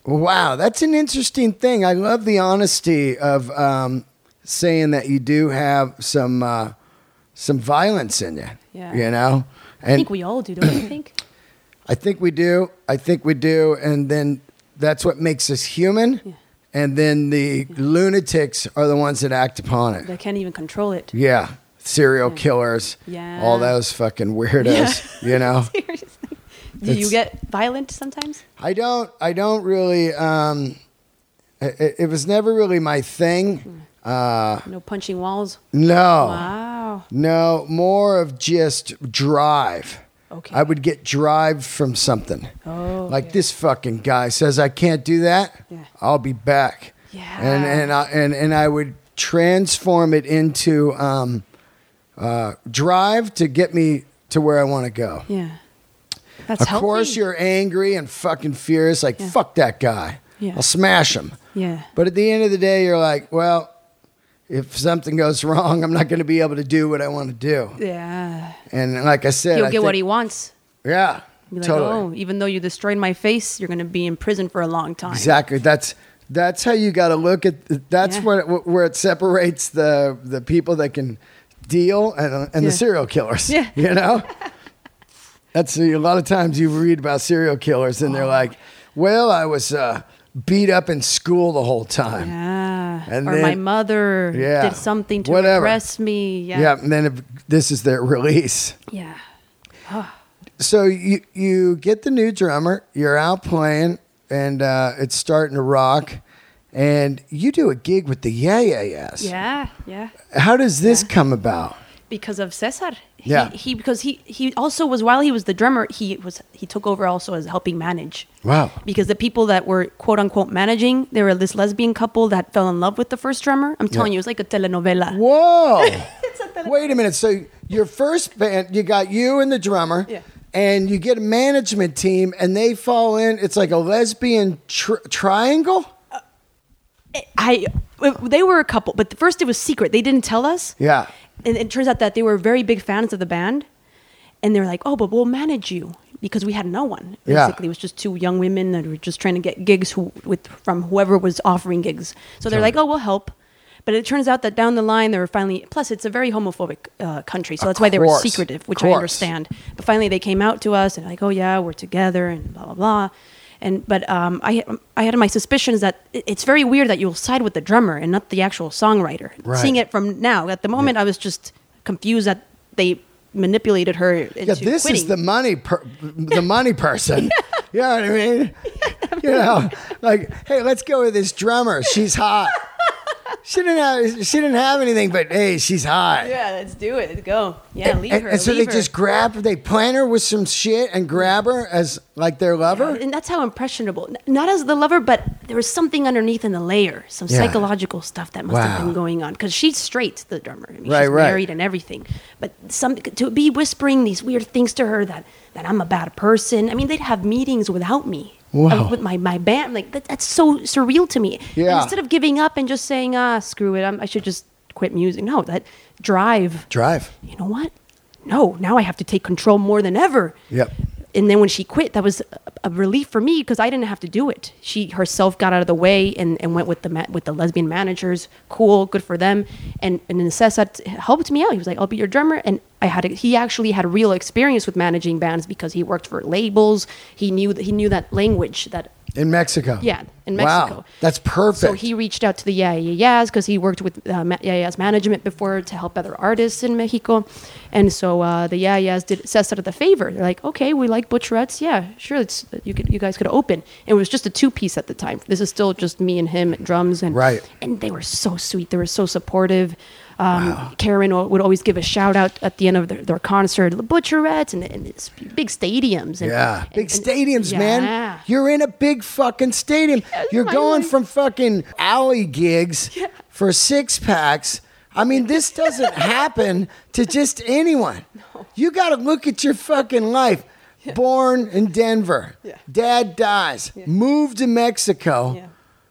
Wow, that's an interesting thing. I love the honesty of um, saying that you do have some uh, some violence in you. Yeah. You know? And I think we all do, don't you think? I think we do. I think we do. And then that's what makes us human. Yeah. And then the lunatics are the ones that act upon it. They can't even control it. Yeah. Serial Yeah. killers. Yeah. All those fucking weirdos, you know? Seriously. Do you It's- get violent sometimes? I don't, I don't really, um, it, it was never really my thing. Uh, No punching walls? no, Wow. no, more of just drive. Okay. I would get drive from something. Oh, Like okay. this fucking guy says I can't do that. Yeah. I'll be back. Yeah. And and I, and and I would transform it into um, uh, drive to get me to where I want to go. Yeah. That's Of healthy. course, you're angry and fucking furious. Like Yeah. fuck that guy. Yeah. I'll smash him. Yeah. But at the end of the day, you're like, well, if something goes wrong, I'm not going to be able to do what I want to do. Yeah. And like I said, He'll I get what think- he wants. Yeah, Be like, totally. oh, even though you destroyed my face, you're going to be in prison for a long time. Exactly. That's that's how you got to look at. That's Yeah. where it, where it separates the the people that can deal and and Yeah. the serial killers. Yeah. You know. That's a lot of times you read about serial killers and Oh. they're like, "Well, I was uh, beat up in school the whole time." Yeah. And or then- my mother Yeah. did something to Whatever. impress me. Yeah. Yeah. And then if this is their release. Yeah. So you you get the new drummer, you're out playing, and uh, it's starting to rock, and you do a gig with the Yeah Yeah Yeahs. Yeah. Yeah. How does this Yeah. come about? Because of Cesar. He, Yeah. He because he he also was while he was the drummer, he was he took over also as helping manage. Wow. Because the people that were quote unquote managing, they were this lesbian couple that fell in love with the first drummer. I'm telling Yeah. you, it was like a telenovela. Whoa. It's a telenovela. Wait a minute. So your first band, you got you and the drummer. Yeah. And you get a management team, and they fall in. It's like a lesbian tr- triangle. I they were a couple, but the first it was secret. They didn't tell us. Yeah. And it turns out that they were very big fans of the band, and they were like, "Oh, but we'll manage you," because we had no one. Yeah. Basically, it was just two young women that were just trying to get gigs who, with from whoever was offering gigs. So they're like, "Oh, we'll help." But it turns out that down the line, they were finally. Plus, it's a very homophobic uh, country, so Of that's why they were course. secretive, which Course. I understand. But finally, they came out to us and like, "Oh yeah, we're together," and blah blah blah. And but um, I I had my suspicions that it- it's very weird that you'll side with the drummer and not the actual songwriter. Right. Seeing it from now, at the moment, I was just confused that they manipulated her into Yeah, this quitting. is the money, per- the money person. You know what I mean? You know, like, hey, let's go with this drummer. She's hot. She didn't have. She didn't have anything, but hey, she's hot. Yeah, let's do it. Let's go. Yeah, leave and, her. and so leave they her. just grab her. They plant her with some shit and grab her as like their lover. And that's how impressionable. N- Not as the lover, but there was something underneath in the layer, some Yeah. psychological stuff that must have Wow. been going on. Because she's straight, the drummer. I mean, Right, she's right. married and everything. But some to be whispering these weird things to her that that I'm a bad person. I mean, they'd have meetings without me. Wow. uh, With my, my band, like that, that's so surreal to me. Yeah. And instead of giving up and just saying, ah, screw it, I'm, I should just quit music. No, that drive. Drive. You know what? No, now I have to take control more than ever. Yep. And then when she quit, that was a, a relief for me because I didn't have to do it. She herself got out of the way and, and went with the ma- with the lesbian managers. Cool, good for them. And and then Cesar helped me out. He was like, "I'll be your drummer." And I had a, he actually had real experience with managing bands because he worked for labels. He knew that he knew that language that. In Mexico. Yeah, in Mexico. Wow, that's perfect. So he reached out to the Yeah Yeah Yeahs because he worked with uh, Ma- Yeah Yeahs management before to help other artists in Mexico. And so uh, the Yeah Yeahs did Cesar the favor. They're like, okay, we like Butcherettes. Yeah, sure. It's, you could, you guys could open. And it was just a two piece at the time. This is still just me and him, drums, and Right. And they were so sweet. They were so supportive. Um, Karen o- would always give a shout out at the end of their, their concert, Butcherettes, and, and it's big stadiums. And, Yeah, and- big and- stadiums, yeah. man. You're in a big fucking stadium. Yes, You're my going life. from fucking alley gigs for six packs. I mean, this doesn't happen to just anyone. You got to look at your fucking life. Born in Denver, Yeah. dad dies, moved to Mexico, Yeah.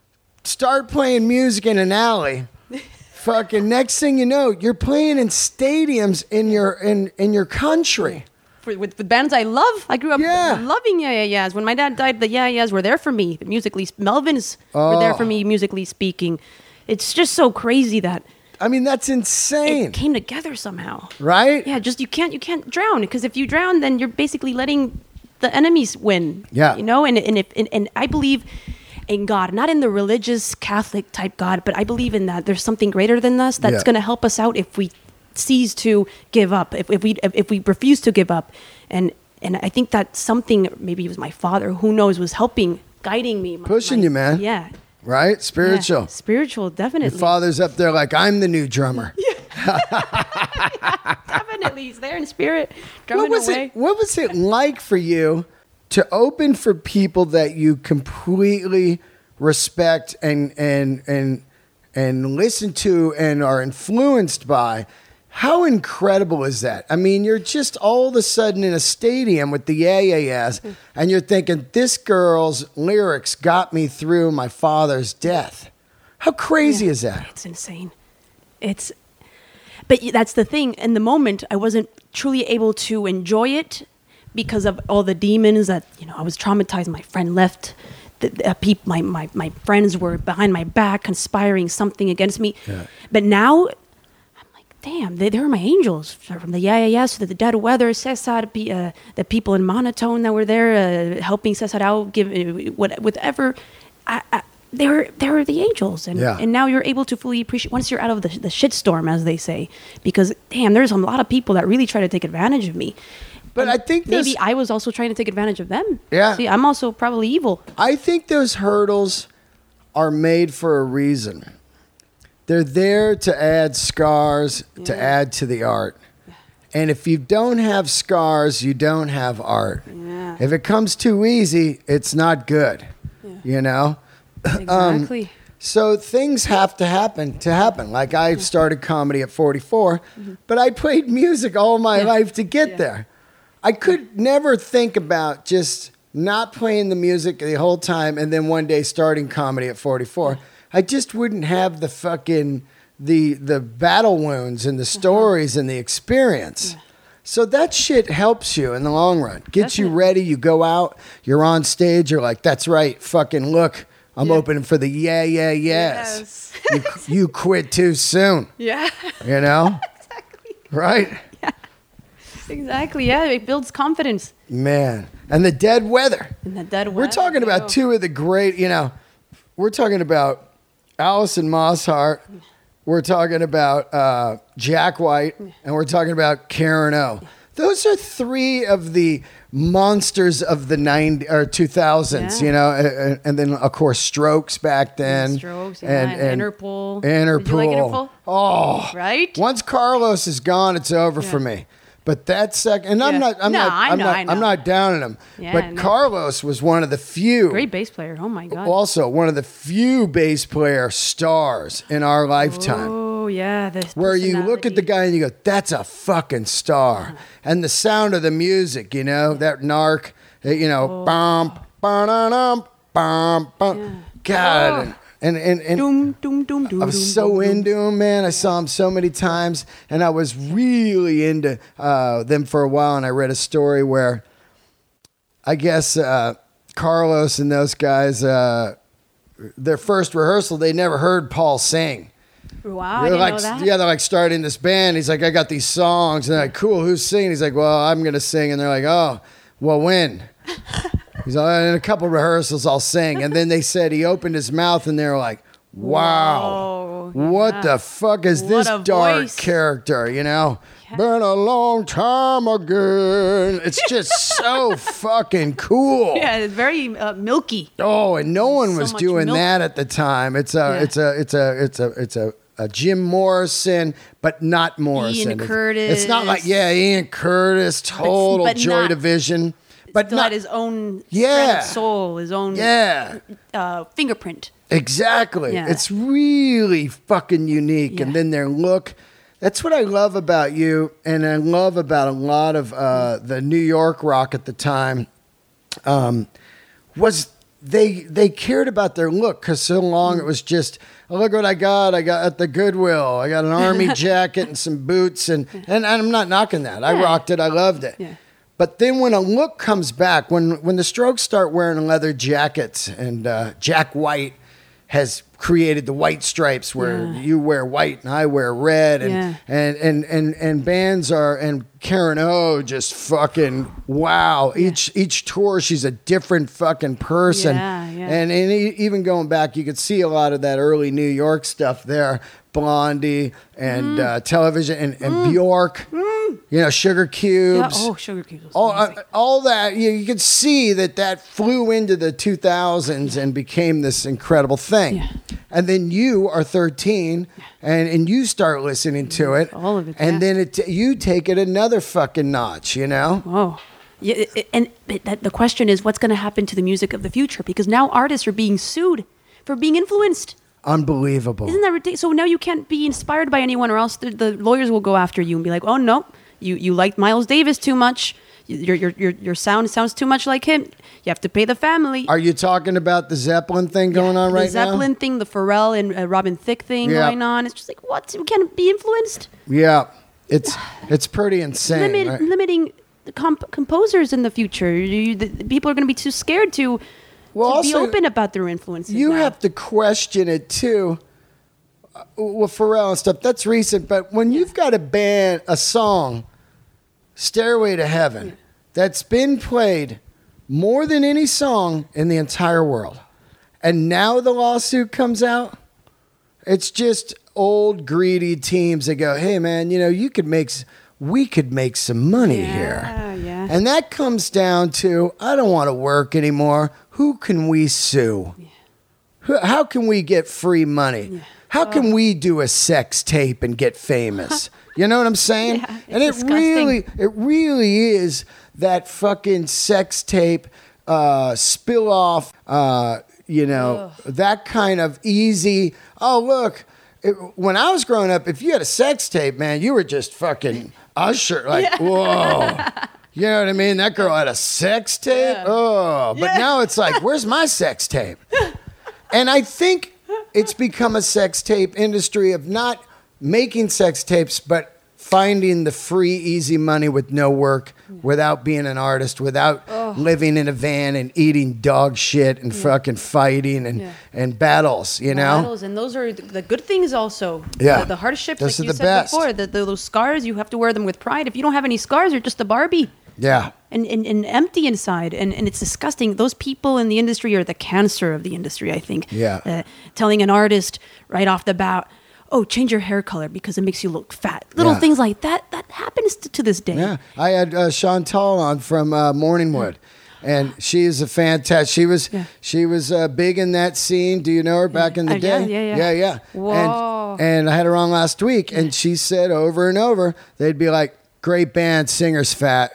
start playing music in an alley. Fucking next thing you know, you're playing in stadiums in your in in your country. for, with the bands I love. I grew up Yeah. loving Yeah Yeah Yeahs. When my dad died, the Yeah Yeah Yeahs were there for me, musically. Melvins were there Oh. for me, musically speaking. It's just so crazy that I mean, that's insane, it came together somehow. right? Yeah, just you can't you can't drown, because if you drown, then you're basically letting the enemies win. Yeah. You know, and and if and, and I believe in God, not in the religious Catholic type God, but I believe in that there's something greater than us that's Yeah. going to help us out if we cease to give up, if, if we if, if we refuse to give up, and and I think that something, maybe it was my father, who knows, was helping, guiding me, my- Pushing my- you, man. Yeah, Right? Spiritual. yeah, spiritual, definitely. Your father's up there like, I'm the new drummer. Definitely, he's there in spirit, What drumming was away. it? What was it like for you to open for people that you completely respect and and and and listen to and are influenced by? How incredible is that? I mean, you're just all of a sudden in a stadium with the Yeah Yeah Yeahs, and you're thinking, this girl's lyrics got me through my father's death. How crazy Yeah. is that? It's insane. It's, but y- that's the thing. In the moment, I wasn't truly able to enjoy it because of all the demons that, you know, I was traumatized. My friend left. The, the, uh, peop, my, my, my friends were behind my back conspiring something against me. Yeah. But now, I'm like, damn, they, they were my angels. From the Yeah Yeah Yeahs to the Dead Weather, Cesar, pe- uh, the people in Monotone that were there uh, helping Cesar out, give, uh, what, whatever. I, I, they were they were the angels, and Yeah. and now you're able to fully appreciate once you're out of the the shitstorm, as they say, because damn, there's a lot of people that really try to take advantage of me. But And I think maybe this- I was also trying to take advantage of them. Yeah. See, I'm also probably evil. I think those hurdles are made for a reason. They're there to add scars, to Yeah. add to the art. And if you don't have scars, you don't have art. Yeah. If it comes too easy, it's not good. You know? Exactly. So things have to happen to happen. Like I started comedy at forty-four, but I played music all my Mm-hmm. Yeah. life to get Yeah. there. I could never think about just not playing the music the whole time and then one day starting comedy at forty-four. I just wouldn't have the fucking the the battle wounds and the Uh-huh. stories and the experience. So that shit helps you in the long run. Gets you Definitely. ready, you go out, you're on stage, you're like, that's right, fucking look, I'm Yeah. opening for the Yeah Yeah Yes. you, you quit too soon, Yeah. you know? Right? Exactly. Yeah. It builds confidence Man. And the Dead Weather. in the dead. We're talking about two. two of the great, you know, we're talking about Allison Mosshart. We're talking about uh, Jack White. And we're talking about Karen O. Those are three of the monsters of the ninety or two thousands, Yeah. you know, and, and then, of course, Strokes back then. Strokes, yeah, and Interpol. Interpol. Did you like Interpol? Oh. Right? Once Carlos is gone, it's over Yeah. for me. But that second, and I'm Yeah. not, I'm No, not, I I'm know, not, I I'm know. not downing him. Yeah, but no. Carlos was one of the few, Great bass player. Oh my god. also one of the few bass player stars in our lifetime. Oh yeah. The Where you look at the personality. guy and you go, "That's a fucking star," and the sound of the music, you know, that narc, uh, you know, Oh. bum, ba-da-dum, bum, bum. Yeah. God, Oh. and and and, Doom, doom, doom, doom. I was doom, so doom, doom. into him, man. I saw him so many times, and I was really into uh, them for a while. And I read a story where I guess uh, Carlos and those guys, uh, their first rehearsal, they never heard Paul sing. Wow, I They're didn't like, know that. yeah, they're like starting this band. He's like, I got these songs, and they're like, cool, who's singing? He's like, well, I'm gonna sing, and they're like, oh, well, when? He's like, in a couple rehearsals, I'll sing. And then they said he opened his mouth, and they were like, wow, Whoa, what yeah. the fuck is What this a dark voice. character? You know, Yeah. been a long time again. It's just so fucking cool. Yeah, it's very uh, milky. Oh, and no one So was much doing milk. that at the time. It's a, Yeah. it's a, it's a, it's a, it's a, a Jim Morrison, but not Morrison. Ian It's- It's not like Curtis. yeah, Ian Curtis, total but Joy not- Division, but Still not had his own Yeah. shred of soul, his own yeah. uh, fingerprint. Exactly. Yeah. It's really fucking unique. And Yeah. then their look. That's what I love about you. And I love about a lot of uh, the New York rock at the time um, was they they cared about their look because so long it was just, oh, look what I got. I got at the Goodwill. I got an army jacket and some boots. And, and I'm not knocking that. I Yeah. rocked it. I loved it. Yeah. But then when a look comes back, when when the Strokes start wearing leather jackets, and uh, Jack White has created the White Stripes, where Yeah. you wear white and I wear red, and Yeah. and, and and and bands are, and Karen O just fucking wow. Each each tour she's a different fucking person. Yeah, yeah. And and e- even going back, you could see a lot of that early New York stuff there. Blondie and uh, Television and, and Bjork, you know, Sugar Yeah. Cubes. Oh, Sugar Cubes. was All, amazing. uh, all that, you, you could see that that flew into the two thousands and became this incredible thing. Yeah. And then you are thirteen, and, and you start listening to it. All of it, And yeah. then it, you take it another fucking notch, you know? Oh, yeah, it- it- and it- that, the question is, what's going to happen to the music of the future? Because now artists are being sued for being influenced. Unbelievable. Isn't that ridiculous? So now you can't be inspired by anyone, or else the, the lawyers will go after you and be like, "Oh no, you you liked Miles Davis too much. Your your your your sound sounds too much like him. You have to pay the family." Are you talking about the Zeppelin thing going on right the Zeppelin now? thing, the Pharrell and uh, Robin Thicke thing Yeah. going on. It's just like, what? We can't be influenced. Yeah. It's it's pretty insane. Limit, right? Limiting the comp- composers in the future. You, the, the people are going to be too scared to, Well, to be also, open about their influences. You now. have to question it too. Uh, With Pharrell and stuff, that's recent. But when you've got a band, a song, "Stairway to Heaven," Yeah. that's been played more than any song in the entire world, and now the lawsuit comes out, it's just old greedy teams that go, "Hey man, you know, you could make, s- we could make some money Yeah, here," yeah. and that comes down to, I don't want to work anymore. Who can we sue? Who- How can we get free money? How can we do a sex tape and get famous? You know what I'm saying? Yeah, and it it's disgusting. really, it really is that fucking sex tape uh, spill off. Uh, you know, that kind of easy. Oh look, it, when I was growing up, if you had a sex tape, man, you were just fucking Usher. Like, whoa. You know what I mean? That girl had a sex tape. Yeah. Oh, but Yeah. now it's like, where's my sex tape? And I think it's become a sex tape industry of not making sex tapes, but finding the free, easy money with no work, without being an artist, without living in a van and eating dog shit and fucking fighting and, Yeah. and battles, you know? Battles, and those are the the good things also. Yeah. The, the hardships, Those like are you the said best. before, the, the, those scars, you have to wear them with pride. If you don't have any scars, you're just a Barbie. Yeah. And, and, and empty inside, and, and it's disgusting. Those people in the industry are the cancer of the industry, I think. Yeah. Uh, telling an artist right off the bat, "Oh, change your hair color because it makes you look fat." Little Yeah. things like that, that happens to, to this day. Yeah, I had uh, Chantal on from uh, Morningwood, and she is a fantastic. She was Yeah. she was uh, big in that scene. Do you know her back in the Uh, yeah, day? yeah, yeah. yeah, yeah. Whoa. And, and I had her on last week, and she said over and over, they'd be like, "Great band, singer's fat."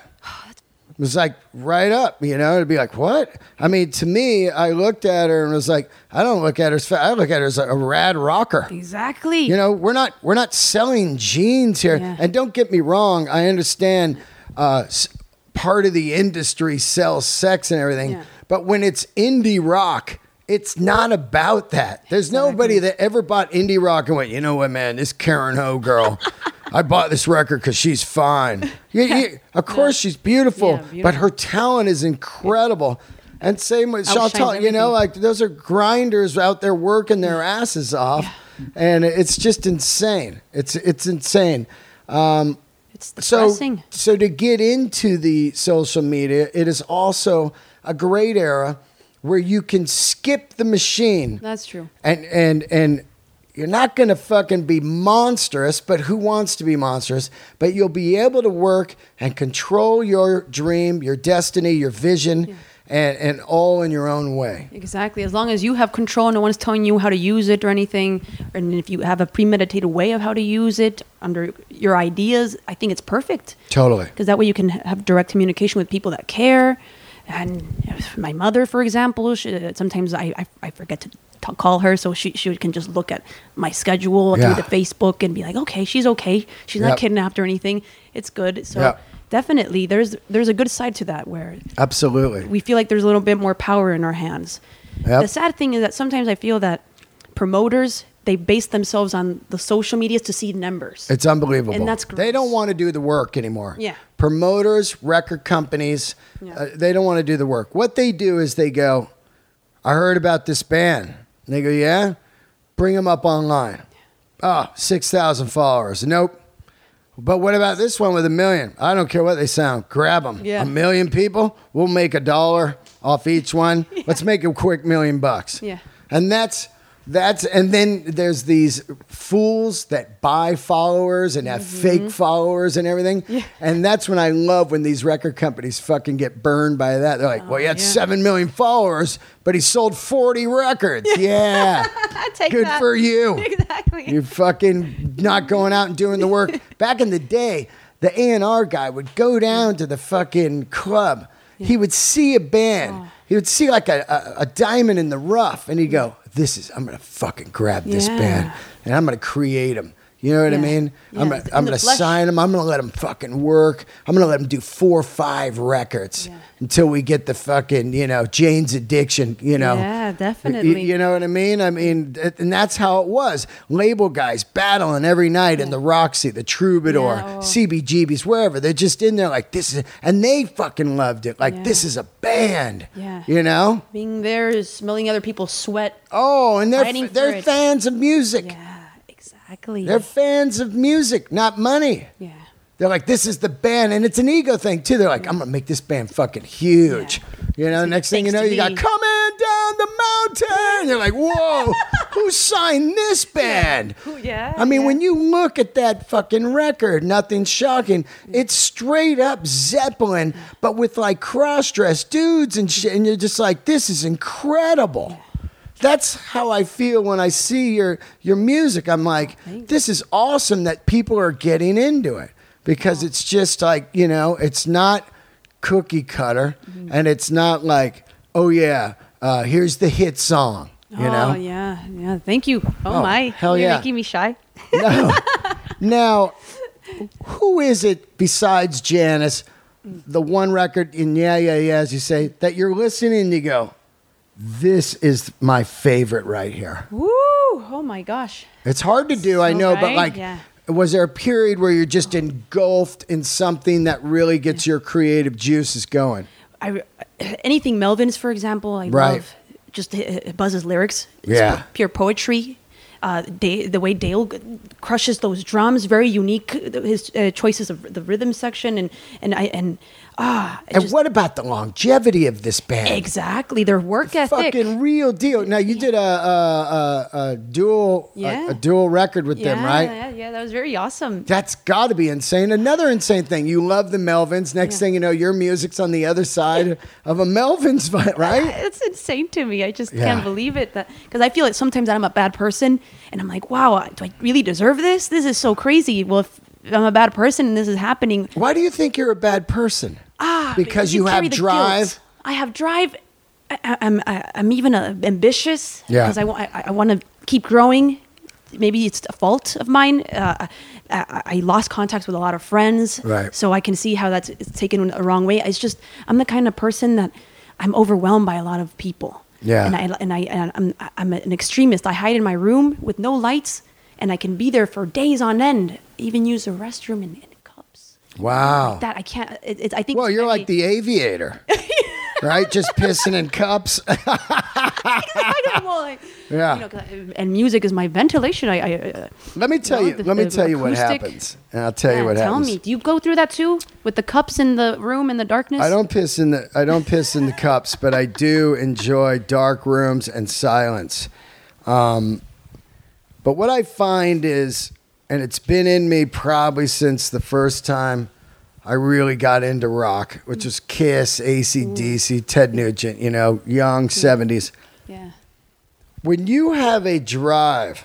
It was like right up, you know. It'd be like, what? I mean, to me, I looked at her and was like, I don't look at her as fat. I look at her as a, a rad rocker. Exactly. You know, we're not we're not selling jeans here. Yeah. And don't get me wrong, I understand uh, s- part of the industry sells sex and everything, Yeah. but when it's indie rock, it's not about that. There's nobody that ever bought indie rock and went, you know what, man, this Karen Ho girl, I bought this record because she's fine. Yeah, yeah, of course she's beautiful, Yeah, beautiful. but her talent is incredible. And same with Outshines Chantal, you know, everything. like those are grinders out there working their asses off, and it's just insane. It's it's insane. Um, It's so depressing. so to get into the social media, it is also a great era where you can skip the machine That's true. and and and you're not going to fucking be monstrous, but who wants to be monstrous? But you'll be able to work and control your dream, your destiny, your vision, and, and all in your own way. Exactly. As long as you have control, no one's telling you how to use it or anything. And if you have a premeditated way of how to use it under your ideas, I think it's perfect. Totally. Because that way you can have direct communication with people that care. And my mother, for example, she, sometimes I, I, I forget to t- call her, so she, she can just look at my schedule Yeah. through the Facebook and be like, okay, she's okay. She's Yep. not kidnapped or anything. It's good. So Yep. definitely there's there's a good side to that where Absolutely. we feel like there's a little bit more power in our hands. Yep. The sad thing is that sometimes I feel that promoters, they base themselves on the social medias to see numbers. It's unbelievable. And that's They gross. don't want to do the work anymore. Yeah. Promoters, record companies, Yeah. uh, they don't want to do the work. What they do is they go, I heard about this band. And they go, yeah? Bring them up online. Oh, six thousand followers. Nope. But what about this one with a million? I don't care what they sound. Grab them. Yeah. A million people, we'll make a dollar off each one. Yeah. Let's make a quick million bucks. Yeah. And that's that's and then there's these fools that buy followers and have fake followers and everything. Mm-hmm. Yeah. And that's when I love when these record companies fucking get burned by that. They're like, Oh, well, he had yeah. seven million followers, but he sold forty records. Yeah. Take Good that. for you. Exactly. You're fucking not going out and doing the work. Back in the day, the A and R guy would go down to the fucking club. He would see a band. Oh. He would see like a, a, a diamond in the rough, and he'd go, this is, I'm going to fucking grab this Yeah. band, and I'm going to create them. You know what I Yeah. mean? Yeah, I'm gonna, it's in I'm the gonna flesh. sign them. I'm gonna let them fucking work. I'm gonna let them do four or five records Yeah. until we get the fucking, you know, Jane's Addiction, you know. Yeah, You, definitely. you know what I mean? I mean, th- and that's how it was. Label guys battling every night in the Roxy, the Troubadour, Yeah, oh. C B G B's, wherever. They're just in there like, this is, and they fucking loved it. Like, Yeah. this is a band. Yeah. You know? Being there is smelling other people's sweat. Oh, and they're, Fighting for they're it. fans of music. Yeah, exactly. They're fans of music, not money. yeah. They're like, this is the band, and it's an ego thing too. They're like, I'm gonna make this band fucking huge. You know, next thing you thanks know, to you got me. coming down the mountain. You're like, whoa, who signed this band? Who- yeah, I mean, yeah. when you look at that fucking record, Nothing's Shocking, it's straight up Zeppelin, but with like cross-dressed dudes and shit, and you're just like, this is incredible. That's how I feel when I see your your music. I'm like, Thank this is awesome that people are getting into it because it's just like, you know, it's not cookie cutter and it's not like, oh yeah, uh, here's the hit song, you oh, know? yeah. Yeah. Thank you. Oh, Oh, my. hell You're yeah. making me shy. No. Now, who is it besides Janice, the one record in Yeah, Yeah, Yeah, as you say, that you're listening and you go, this is my favorite right here? Woo. Oh, my gosh. It's hard to do, I So know, but right, like, yeah. was there a period where you're just engulfed in something that really gets your creative juices going? I, anything Melvin's, for example, I Right. love just uh, Buzz's lyrics. It's Yeah. pu- pure poetry. Uh, Da- the way Dale crushes those drums, very unique. His uh, choices of the rhythm section and and I and ah, it And just- what about the longevity of this band? exactly their work ethic. Fucking real deal. Now you did a a, a, a dual Yeah. a, a dual record with yeah, them, right? Yeah, yeah, that was very awesome. That's got to be insane. Another insane thing. You love the Melvins. Next Yeah. thing you know, your music's on the other side of a Melvins, fight, right? It's insane to me. I just Yeah. can't believe it. That because I feel like sometimes that I'm a bad person, and I'm like, wow, do I really deserve this? This is so crazy. Well, if I'm a bad person and this is happening, Why do you think you're a bad person? ah, Because you carry have the drive? guilt. I have drive. I, I- I'm I, I'm even uh, ambitious. Yeah. Because I, wa- I, I want to keep growing. Maybe it's a fault of mine. Uh, I, I lost contact with a lot of friends. Right. So I can see how that's it's taken a wrong way. It's just I'm the kind of person that I'm overwhelmed by a lot of people. Yeah. And I and I and I'm I'm an extremist. I hide in my room with no lights, and I can be there for days on end. Even use the restroom in, in cups. Wow. That I can't. It, it, I think. Well, it's you're very- like the aviator, right? Just pissing in cups. I don't know, like, Yeah. you know, 'cause I- and music is my ventilation. I, I uh, Let me tell No, you. the- Let me the tell you what acoustic- happens, and I'll tell you yeah, what tell happens. me, do you go through that too with the cups in the room in the darkness? I don't piss in the I don't piss in the cups, but I do enjoy dark rooms and silence. Um, but what I find is, and it's been in me probably since the first time I really got into rock, which was Kiss, A C D C, Ted Nugent, you know, young seventies. Yeah. When you have a drive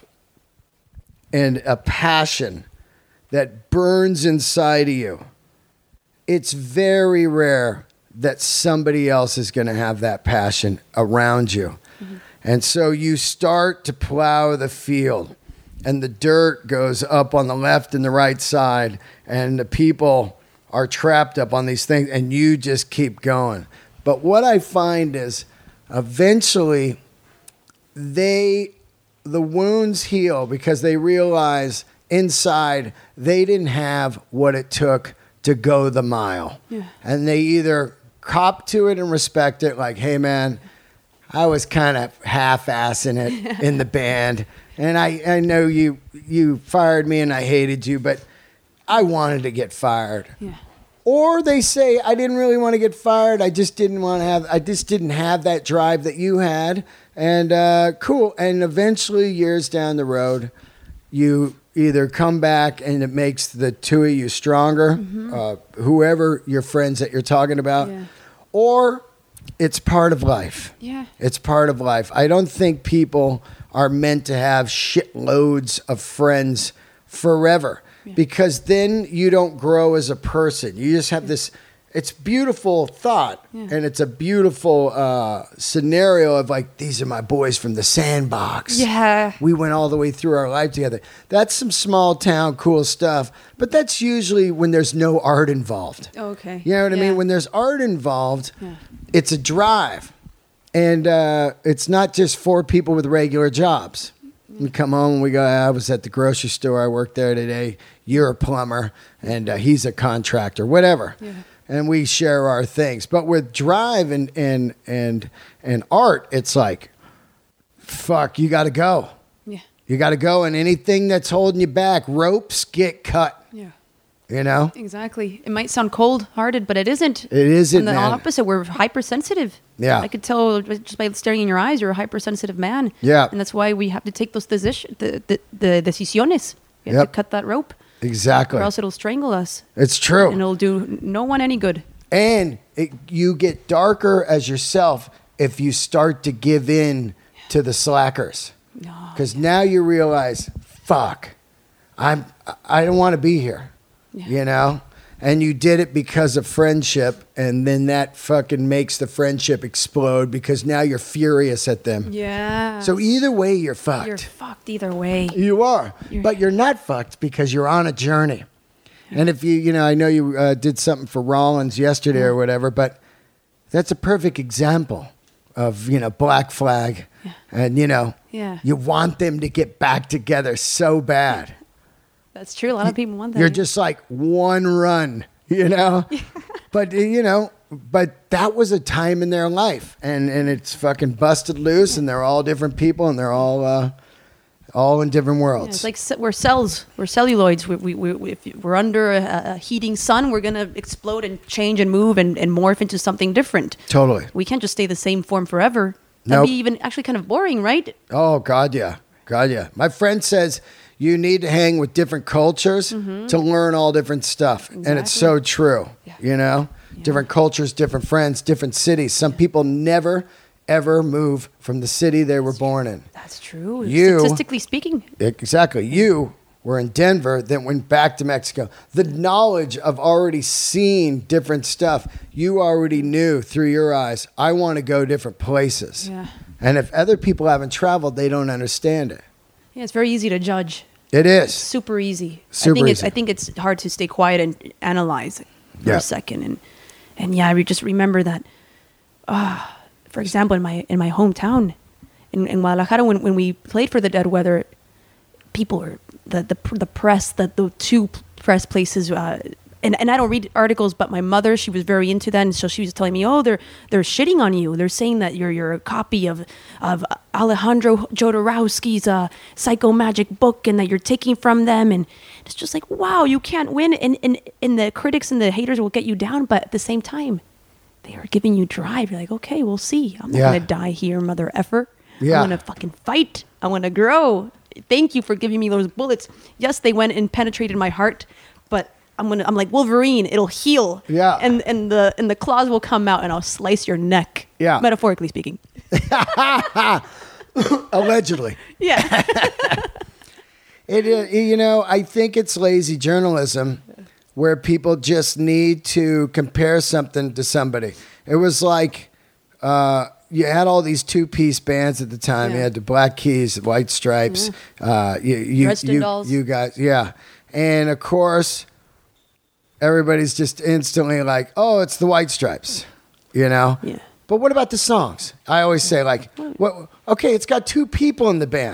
and a passion that burns inside of you, it's very rare that somebody else is going to have that passion around you. And so you start to plow the field, and the dirt goes up on the left and the right side, and the people are trapped up on these things, and you just keep going. But what I find is eventually they the wounds heal because they realize inside they didn't have what it took to go the mile. Yeah. And they either cop to it and respect it, like, hey, man, I was kind of half-assing it in the band. And I, I know you you fired me and I hated you, but I wanted to get fired. Yeah. Or they say, I didn't really want to get fired. I just didn't want to have, I just didn't have that drive that you had. And uh, cool. And eventually, years down the road, you either come back and it makes the two of you stronger, mm-hmm. uh, whoever your friends that you're talking about, yeah. or it's part of life. Yeah. It's part of life. I don't think people are meant to have shitloads of friends forever. Yeah. Because then you don't grow as a person. You just have yeah. this, it's beautiful thought. Yeah. And it's a beautiful uh, scenario of like, these are my boys from the sandbox. Yeah. We went all the way through our life together. That's some small town cool stuff. But that's usually when there's no art involved. Okay. You know what yeah. I mean? When there's art involved, yeah. it's a drive. And uh, it's not just for people with regular jobs. We come home and we go, I was at the grocery store. I worked there today. You're a plumber and uh, he's a contractor, whatever. Yeah. And we share our things. But with drive and, and, and, and art, it's like, fuck, you got to go. Yeah. You got to go. And anything that's holding you back, ropes get cut. Yeah. You know? Exactly. It might sound cold-hearted, but it isn't. It isn't, And the man. opposite, we're hypersensitive. Yeah. I could tell just by staring in your eyes, you're a hypersensitive man. Yeah. And that's why we have to take those decision, the, the, the decisiones. We have Yep. to cut that rope. Exactly. Or else it'll strangle us. It's true. And it'll do no one any good. And it, you get darker as yourself if you start to give in to the slackers. No. Because now you realize, fuck, I'm, I don't want to be here. Yeah. You know? And you did it because of friendship, and then that fucking makes the friendship explode because now you're furious at them. Yeah. So either way, you're fucked. You're fucked either way. You are. You're- But you're not fucked because you're on a journey. And if you, you know, I know you uh, did something for Rollins yesterday Yeah. or whatever, but that's a perfect example of, you know, Black Flag. Yeah. And, you know, Yeah. you want them to get back together so bad. That's true. A lot of people want that. You're just like one run, you know? But, uh, you know, but that was a time in their life. And, and it's fucking busted loose, and they're all different people, and they're all uh, all in different Yeah, worlds. it's like ce- we're cells. We're celluloids. We, we, we, if we're under a, a heating sun, we're going to explode and change and move and, and morph into something different. Totally. We can't just stay the same form forever. That'd Nope. be even actually kind of boring, right? Oh, God, yeah. God, yeah. My friend says you need to hang with different cultures to learn all different stuff. And it's so Exactly. true, Yeah. you know? Yeah. Different cultures, different friends, different cities. Some people never, ever move from the city they were born in. That's true. You- Statistically speaking. Exactly. You were in Denver, then went back to Mexico. The knowledge of already seeing different stuff, you already knew through your eyes, I want to go different places. Yeah. And if other people haven't traveled, they don't understand it. Yeah, it's very easy to judge. It is. Super easy. Super I think it's easy. I think it's hard to stay quiet and analyze it for Yeah. a second. And and yeah, I just remember that. Uh, for example, in my in my hometown, in, in Guadalajara, when, when we played for the Dead Weather, people were the the the press, the the two press places. Uh, and, and I don't read articles, but my mother, she was very into that, and so she was telling me, "Oh, they're they're shitting on you. They're saying that you're you're a copy of of Alejandro Jodorowsky's uh, Psycho Magic book, and that you're taking from them." And it's just like, wow, you can't win, and and and the critics and the haters will get you down, but at the same time, they are giving you drive. You're like, okay, we'll see. I'm not Yeah. gonna die here, mother effer. Yeah. I'm gonna fucking fight. I want to grow. Thank you for giving me those bullets. Yes, they went and penetrated my heart, but I'm gonna. I'm like Wolverine. It'll heal. Yeah. And and the and the claws will come out, and I'll slice your neck. Yeah. Metaphorically speaking. Allegedly. Yeah. It is, you know, I think it's lazy journalism where people just need to compare something to somebody. It was like uh, you had all these two-piece bands at the time. Yeah. You had the Black Keys, the White Stripes. Uh, you, you, Dresden you, Dolls. you guys, yeah. And, of course, everybody's just instantly like, oh, it's the White Stripes, you know? Yeah. But what about the songs? I always say, like, what, okay, it's got two people in the band.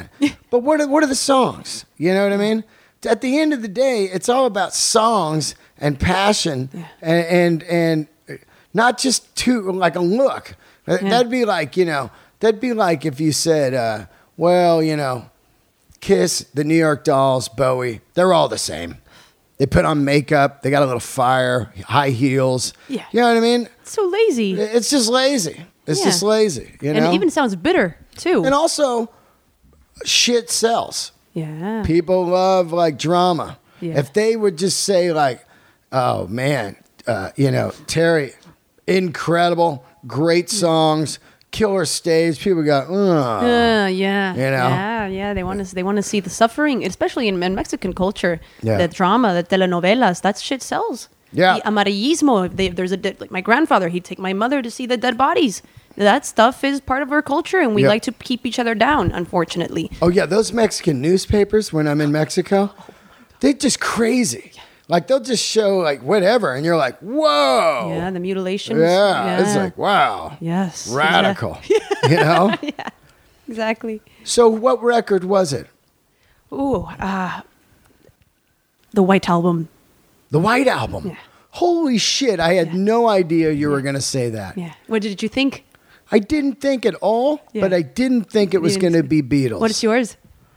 But what are, what are the songs? You know what I mean? At the end of the day, it's all about songs and passion, Yeah. and, and and not just to like a look. Yeah. That'd be like, you know, that'd be like if you said, uh, well, you know, Kiss, the New York Dolls, Bowie, they're all the same. They put on makeup, they got a little fire, high heels. Yeah. You know what I mean? It's so lazy. It's just lazy. It's Yeah. just lazy, you know? And it even sounds bitter, too. And also, shit sells. yeah. People love like drama. Yeah. If they would just say like, "Oh man, uh, you know, Terry, incredible, great songs, killer stage," people go, "Ugh." Uh, yeah, You know? yeah, yeah. They want to, they want to see the suffering, especially in, in Mexican culture. Yeah. The drama, the telenovelas, that shit sells. Yeah. The amarillismo. If they, if there's a dead, like my grandfather, he'd take my mother to see the dead bodies. That stuff is part of our culture, and we Yeah. like to keep each other down. Unfortunately, Oh yeah, those Mexican newspapers when I'm in Mexico, they're just crazy. Like they'll just show like whatever, and you're like, "Whoa." yeah, the mutilations. Yeah, it's like, wow. yes, Radical. You know? exactly. So what record was it? Ooh, uh, the White Album. The White Album. Yeah. Holy shit, I had no idea you were going to say that. Yeah. What did you think? I didn't think at all, Yeah. but I didn't think it You was didn't going to see- be Beatles. What is yours?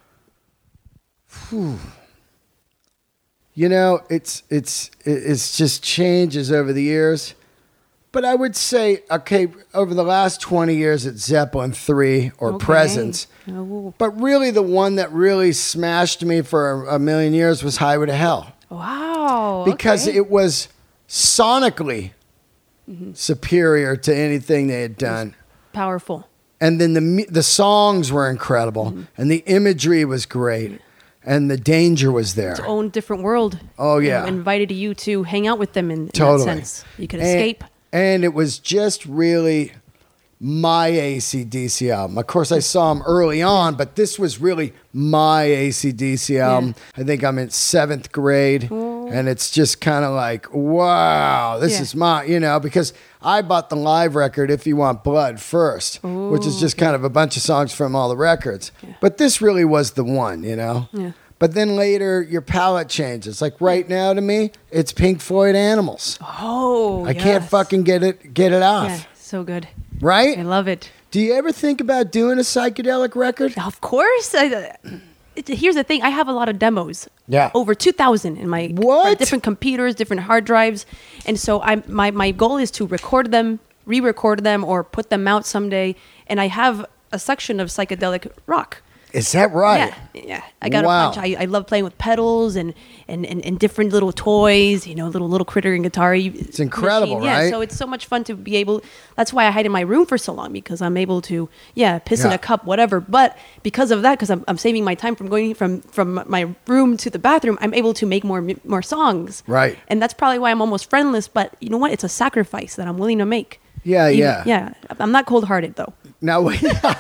You know, it's it's it's just changes over the years. But I would say, okay, over the last twenty years, it's Zeppelin three or Okay. Presence. Oh, But really, the one that really smashed me for a, a million years was Highway to Hell. wow. Because okay. it was sonically superior to anything they had done. powerful. And then the mu- the songs were incredible, Mm-hmm. and the imagery was great, and the danger was there. Its own different world. Oh, yeah. And invited you to hang out with them in, in Totally. that sense. You could And- escape. And it was just really my A C D C album. Of course, I saw them early on, but this was really my A C D C album. I think I'm in seventh grade, and it's just kind of like, wow, this Yeah. is my, you know, because I bought the live record, If You Want Blood, first, which is just kind of a bunch of songs from all the records. But this really was the one, you know? Yeah. But then later, your palette changes. Like right now, to me, it's Pink Floyd Animals. Oh, I can't yes. fucking get it get it off. Yeah, so good. Right? I love it. Do you ever think about doing a psychedelic record? Of course. I, it, here's the thing. I have a lot of demos. Yeah. Over two thousand in my What? for different computers, different hard drives. And so I my my goal is to record them, re-record them, or put them out someday. And I have a section of psychedelic rock. Is that right? Yeah, yeah. I got Wow. a bunch. I, I love playing with pedals and, and, and, and different little toys, you know, little little critter and guitar. It's incredible, Yeah, right? so it's so much fun to be able. That's why I hide in my room for so long, because I'm able to, yeah, piss in Yeah. a cup, whatever. But because of that, because I'm, I'm saving my time from going from, from my room to the bathroom, I'm able to make more mu- more songs. Right. And that's probably why I'm almost friendless. But you know what? It's a sacrifice that I'm willing to make. Yeah, Even- yeah. Yeah. I'm not cold hearted though. Now, wait.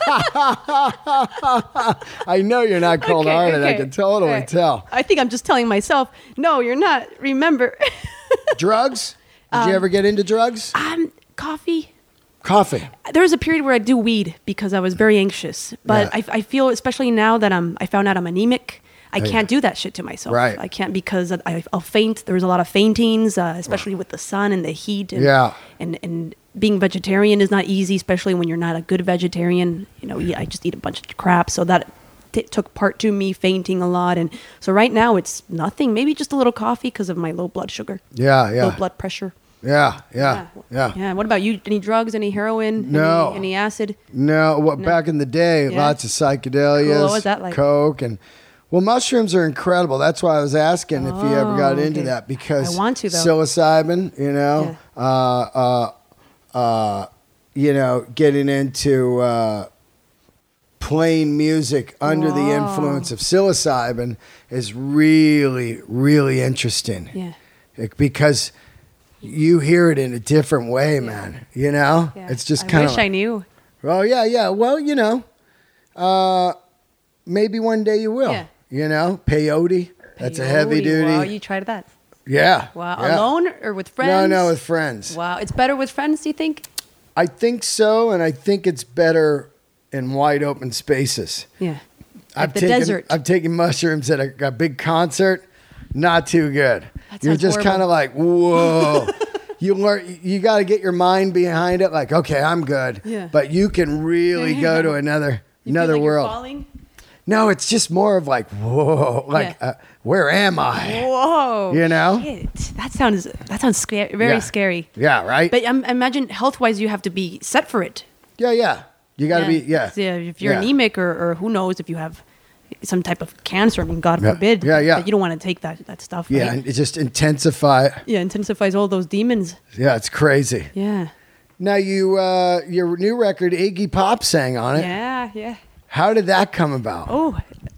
I know you're not cold hearted. I Okay, can totally okay. tell. I think I'm just telling myself, no, you're not. Remember, Drugs? Did you ever get into drugs? um, coffee. Coffee. There was a period where I do weed because I was very anxious. But Yeah. I, I feel, especially now that I'm, I found out I'm anemic. I Oh, can't yeah. do that shit to myself. Right. I can't because I, I'll faint. There's a lot of faintings, uh, especially with the sun and the heat. And, Yeah. And and being vegetarian is not easy, especially when you're not a good vegetarian. You know, yeah, I just eat a bunch of crap, so that t- took part to me fainting a lot. And so right now it's nothing. Maybe just a little coffee because of my low blood sugar, Yeah, yeah. low blood pressure. Yeah, yeah, yeah. Yeah. What about you? Any drugs? Any heroin? No. Any, any acid? No, what back in the day, Yeah. lots of psychedelias, Cool. What was that like? coke, and well, mushrooms are incredible. That's why I was asking if you ever got Oh, into okay. that because I want to, though. psilocybin, you know, uh, uh, uh, you know, getting into uh, playing music under the Wow. influence of psilocybin is really, really interesting. Yeah. It- because you hear it in a different way, man. You know, Yeah. it's just I kind of. wish I knew. Oh yeah, yeah. Well, you know, uh, maybe one day you will. Yeah. You know, peyote. That's a heavy Peyote. duty. Wow, you tried that. yeah. Wow. yeah. Alone or with friends? No, no, with friends. Wow. It's better with friends, do you think? I think so, and I think it's better in wide open spaces. Yeah. I've the taken, desert. I've taken mushrooms at a, a big concert. Not too good. That You're sounds just horrible. kind of like, whoa. You learn. You got to get your mind behind it. Like, okay, I'm good. Yeah. But you can really go to another You feel another like you're world. falling? No, it's just more of like, whoa. Like, Yeah. uh, where am I? Whoa! You know? Shit. That sounds that sounds scary. Very Yeah. scary. Yeah. Right. But um, imagine health wise, you have to be set for it. yeah. Yeah. You got to be. Yeah. So, yeah, if you're Yeah. anemic or, or who knows if you have some type of cancer, I mean, God Yeah. forbid. Yeah, yeah. But you don't want to take that that stuff. Yeah. Right? And it just intensify. Yeah, intensifies all those demons. Yeah. It's crazy. Yeah. Now you, uh, your new record, Iggy Pop sang on it. Yeah, yeah. How did that come about? Oh,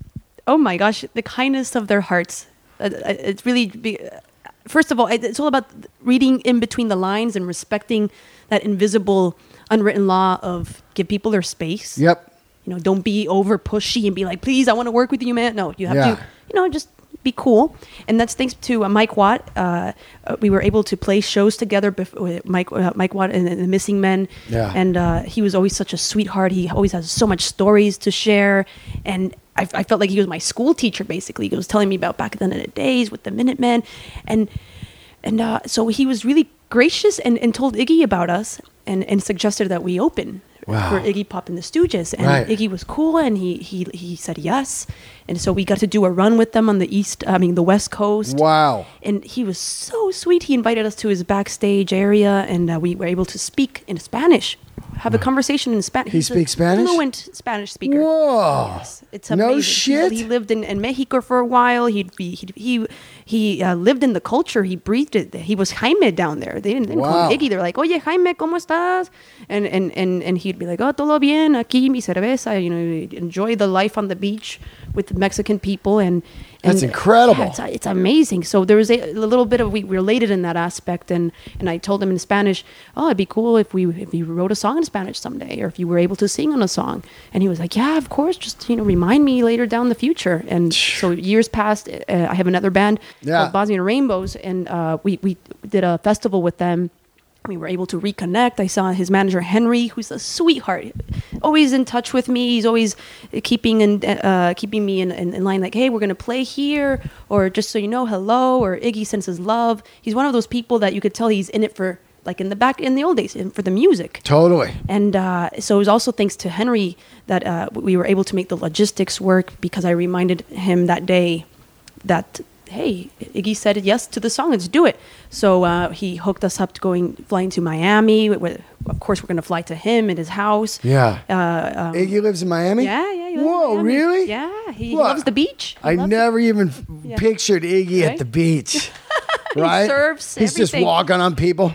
oh my gosh, the kindness of their hearts. Uh, uh, it's really, be, uh, first of all, it- it's all about reading in between the lines and respecting that invisible, unwritten law of give people their space. Yep. You know, don't be over pushy and be like, please, I want to work with you, man. No, you have Yeah. to, you know, just be cool. And that's thanks to uh, Mike Watt. Uh, uh, we were able to play shows together bef- with Mike, uh, Mike Watt and, and the Missing Men. Yeah. And uh, he was always such a sweetheart. He always has so much stories to share. And I, I felt like he was my school teacher, basically. He was telling me about back then in the days with the Minutemen. And and uh, so he was really gracious and, and told Iggy about us and, and suggested that we open Wow. for Iggy Pop and the Stooges. And Right. Iggy was cool and he, he he said yes. And so we got to do a run with them on the east, I mean the west coast. Wow. And he was so sweet. He invited us to his backstage area and uh, we were able to speak in Spanish, have a conversation in Spanish. He speaks Spanish? Fluent Spanish speaker. Whoa. Yes, it's No amazing. shit? He, he lived in, in Mexico for a while. He'd be he he he uh, lived in the culture. He breathed it. He was Jaime down there. They didn't, they didn't call Wow. him Iggy. They're like, Oye Jaime, ¿cómo estás? And and and and he'd be like, Oh, todo bien. Aquí mi cerveza. You know, he'd enjoy the life on the beach with the Mexican people. And, and That's incredible. yeah, it's, it's amazing. So there was a, a little bit of we related in that aspect. And and I told him in Spanish, Oh, it'd be cool if we if we wrote a song in Spanish someday, or if you were able to sing on a song. And he was like, Yeah, of course. Just you know, remind me later down the future. And so years passed. Uh, I have another band Yeah. called Bosnian Rainbows, and uh, we we did a festival with them. We were able to reconnect. I saw his manager Henry, who's a sweetheart, always in touch with me. He's always keeping in, uh, keeping me in, in, in line. Like, hey, we're gonna play here, or just so you know, hello. Or Iggy sends his love. He's one of those people that you could tell he's in it for, like in the back in the old days, in- for the music. Totally. And uh, so it was also thanks to Henry that uh, we were able to make the logistics work, because I reminded him that day that, hey, Iggy said yes to the song, let's do it. So uh, he hooked us up to going, flying to Miami. Where, of course, we're going to fly to him at his house. Yeah. Uh, um, Iggy lives in Miami? yeah, yeah. he lives in Whoa, Miami. really? Yeah, he, he What? loves the beach. He I loves it. never even f- Yeah. pictured Iggy at Right? the beach. Right? surfs He's just everything. walking on people.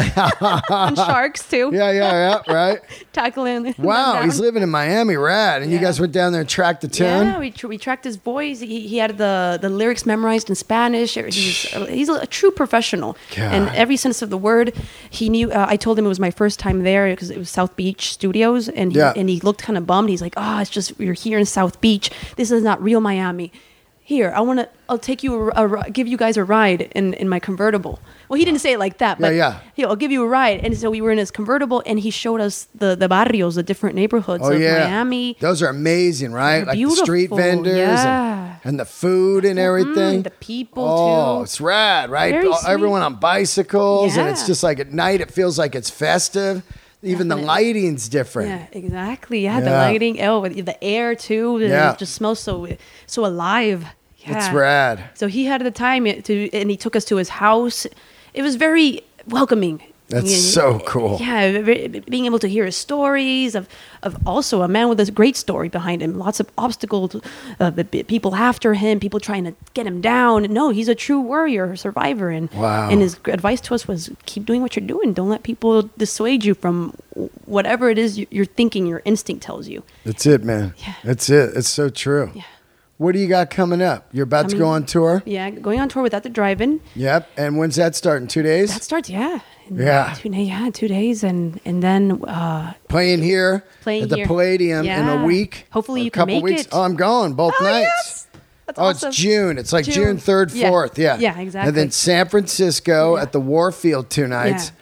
And sharks, too. Yeah, yeah, yeah, right. Tackling them Wow, down. he's living in Miami, rad. And you Yeah. guys went down there and tracked the tune? Yeah, we, tr- we tracked his voice. He, he had the, the lyrics memorized in Spanish. He was, he's a, a true professional. God. And every sense of the word, he knew. Uh, I told him it was my first time there because it was South Beach Studios. And he, Yeah. and he looked kind of bummed. He's like, oh, it's just, we're here in South Beach. This is not real Miami. Here, I want to, I'll take you, a, a, give you guys a ride in, in my convertible. Well, he didn't say it like that, but Yeah, yeah. "Here, I'll give you a ride." And so we were in his convertible, and he showed us the, the barrios, the different neighborhoods Oh, of yeah. Miami. Those are amazing, right? They're Like the street beautiful, vendors yeah. and, and the food and everything. the people, Oh, too. it's rad, right? Very All- sweet. Everyone on bicycles, and it's Yeah. just like at night, it feels like it's festive. Even the Definitely. lighting's different. Yeah, exactly. Yeah, the Yeah. lighting. Oh, with the air too. It Yeah. just smells so so alive. Yeah. It's rad. So he had the time to, and he took us to his house. It was very welcoming. That's Yeah, so cool. Yeah, ve- being able to hear his stories of, of also a man with a great story behind him. Lots of obstacles, uh, the b- people after him, people trying to get him down. No, he's a true warrior, a survivor. And Wow. and his advice to us was keep doing what you're doing. Don't let people dissuade you from whatever it is you- you're thinking. Your instinct tells you. That's it, man. Yeah. That's it. It's so true. Yeah. What do you got coming up? You're about to go Coming- on tour? Yeah, going on tour without the drive-in. Yep. And when's that starting? Two days? That starts, yeah. In Yeah. Two, yeah, two days. And, and then uh, Playing here Playing at the here. Palladium in Yeah. a week. Hopefully or you a can couple make weeks. it. Oh, I'm going both Oh, nights. yes! That's Oh, awesome. it's June. It's like June, June. third, Yeah. fourth. Yeah. Yeah, exactly. And then San Francisco Yeah. at the Warfield two nights. Yeah.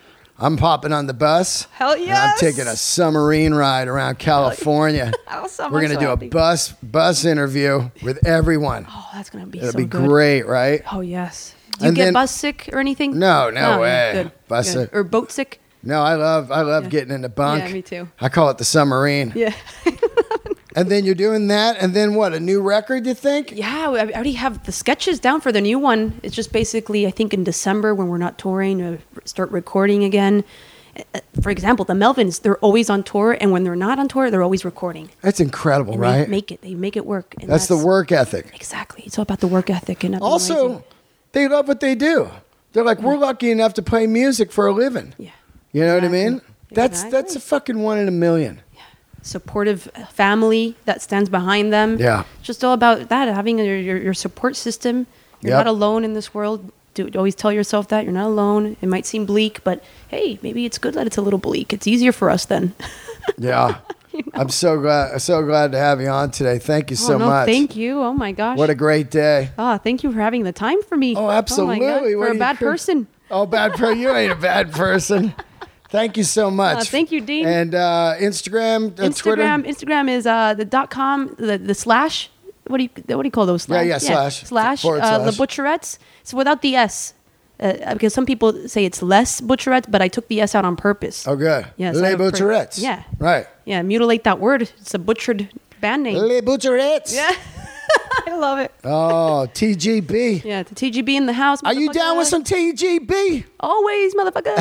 I'm popping on the bus. Hell and I'm yes. taking a submarine ride around California. Awesome. We're I'm gonna so do happy. a bus bus interview with everyone. Oh, that's gonna be It'll so be good. great, right? Oh yes. Do you And get then- bus sick or anything? No, no Oh, way. yeah, good. Bus good. sick. Or boat sick? No, I love I love Yeah. getting in the bunk. Yeah, me too. I call it the submarine. Yeah. And then you're doing that, and then what? A new record? You think? Yeah, I already have the sketches down for the new one. It's just basically, I think in December when we're not touring, to start recording again. Uh, For example, the Melvins, they're always on tour, and when they're not on tour, they're always recording. That's incredible, And right? They make it. They make it work. And that's, the work ethic. Exactly. It's all about the work ethic and Also, amazing. they love what they do. They're like, we're lucky enough to play music for a living. Yeah. You know what I mean? Exactly. That's Exactly. that's a fucking one in a million. Supportive family that stands behind them. Yeah. Just all about that, having your, your, your support system. You're Yep. not alone in this world. Do, always tell yourself that. You're not alone. It might seem bleak, but hey, maybe it's good that it's a little bleak. It's easier for us then. Yeah. I'm so glad so glad to have you on today. Thank you so oh, no, much. Thank you. Oh my gosh. What a great day. Ah, thank you for having the time for me. Oh, absolutely. Oh my God. What For are a you bad cra- person. Oh, bad person. You ain't a bad person. Thank you so much. Uh, thank you, Dean. And uh, Instagram, uh, Twitter. Instagram. Instagram is uh, the dot com, the, the slash. What do you what do you call those? Slash? Yeah, yeah, slash. Slash. Forward Uh, slash. the Butcherettes. So without the S. Uh, because some people say it's less Butcherettes, but I took the S out on purpose. Oh, good. Yeah, so Les I pre- Butcherettes. yeah. Right. Yeah, mutilate that word. It's a butchered band name. Les Butcherettes. Yeah. I love it. Oh, T G B. Yeah, the T G B in the house. Are you down with motherfucker. some T G B? Always, motherfucker.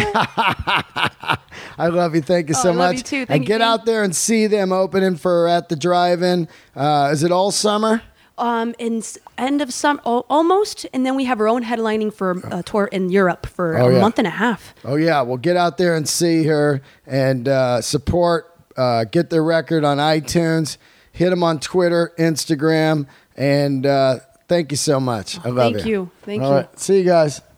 I love you. Thank you Oh, so I love much. you too. and Thank you, get Dean. out there and see them opening for at the drive-in. Uh, is it all summer? um, in s- end of summer, al- almost, and then we have our own headlining for a tour in Europe for Oh, a yeah. month and a half. Oh yeah. Well, get out there and see her and uh, support. Uh, get their record on iTunes. Hit them on Twitter, Instagram, and uh, thank you so much. I love Thank you. you. Thank All you. right. See you guys.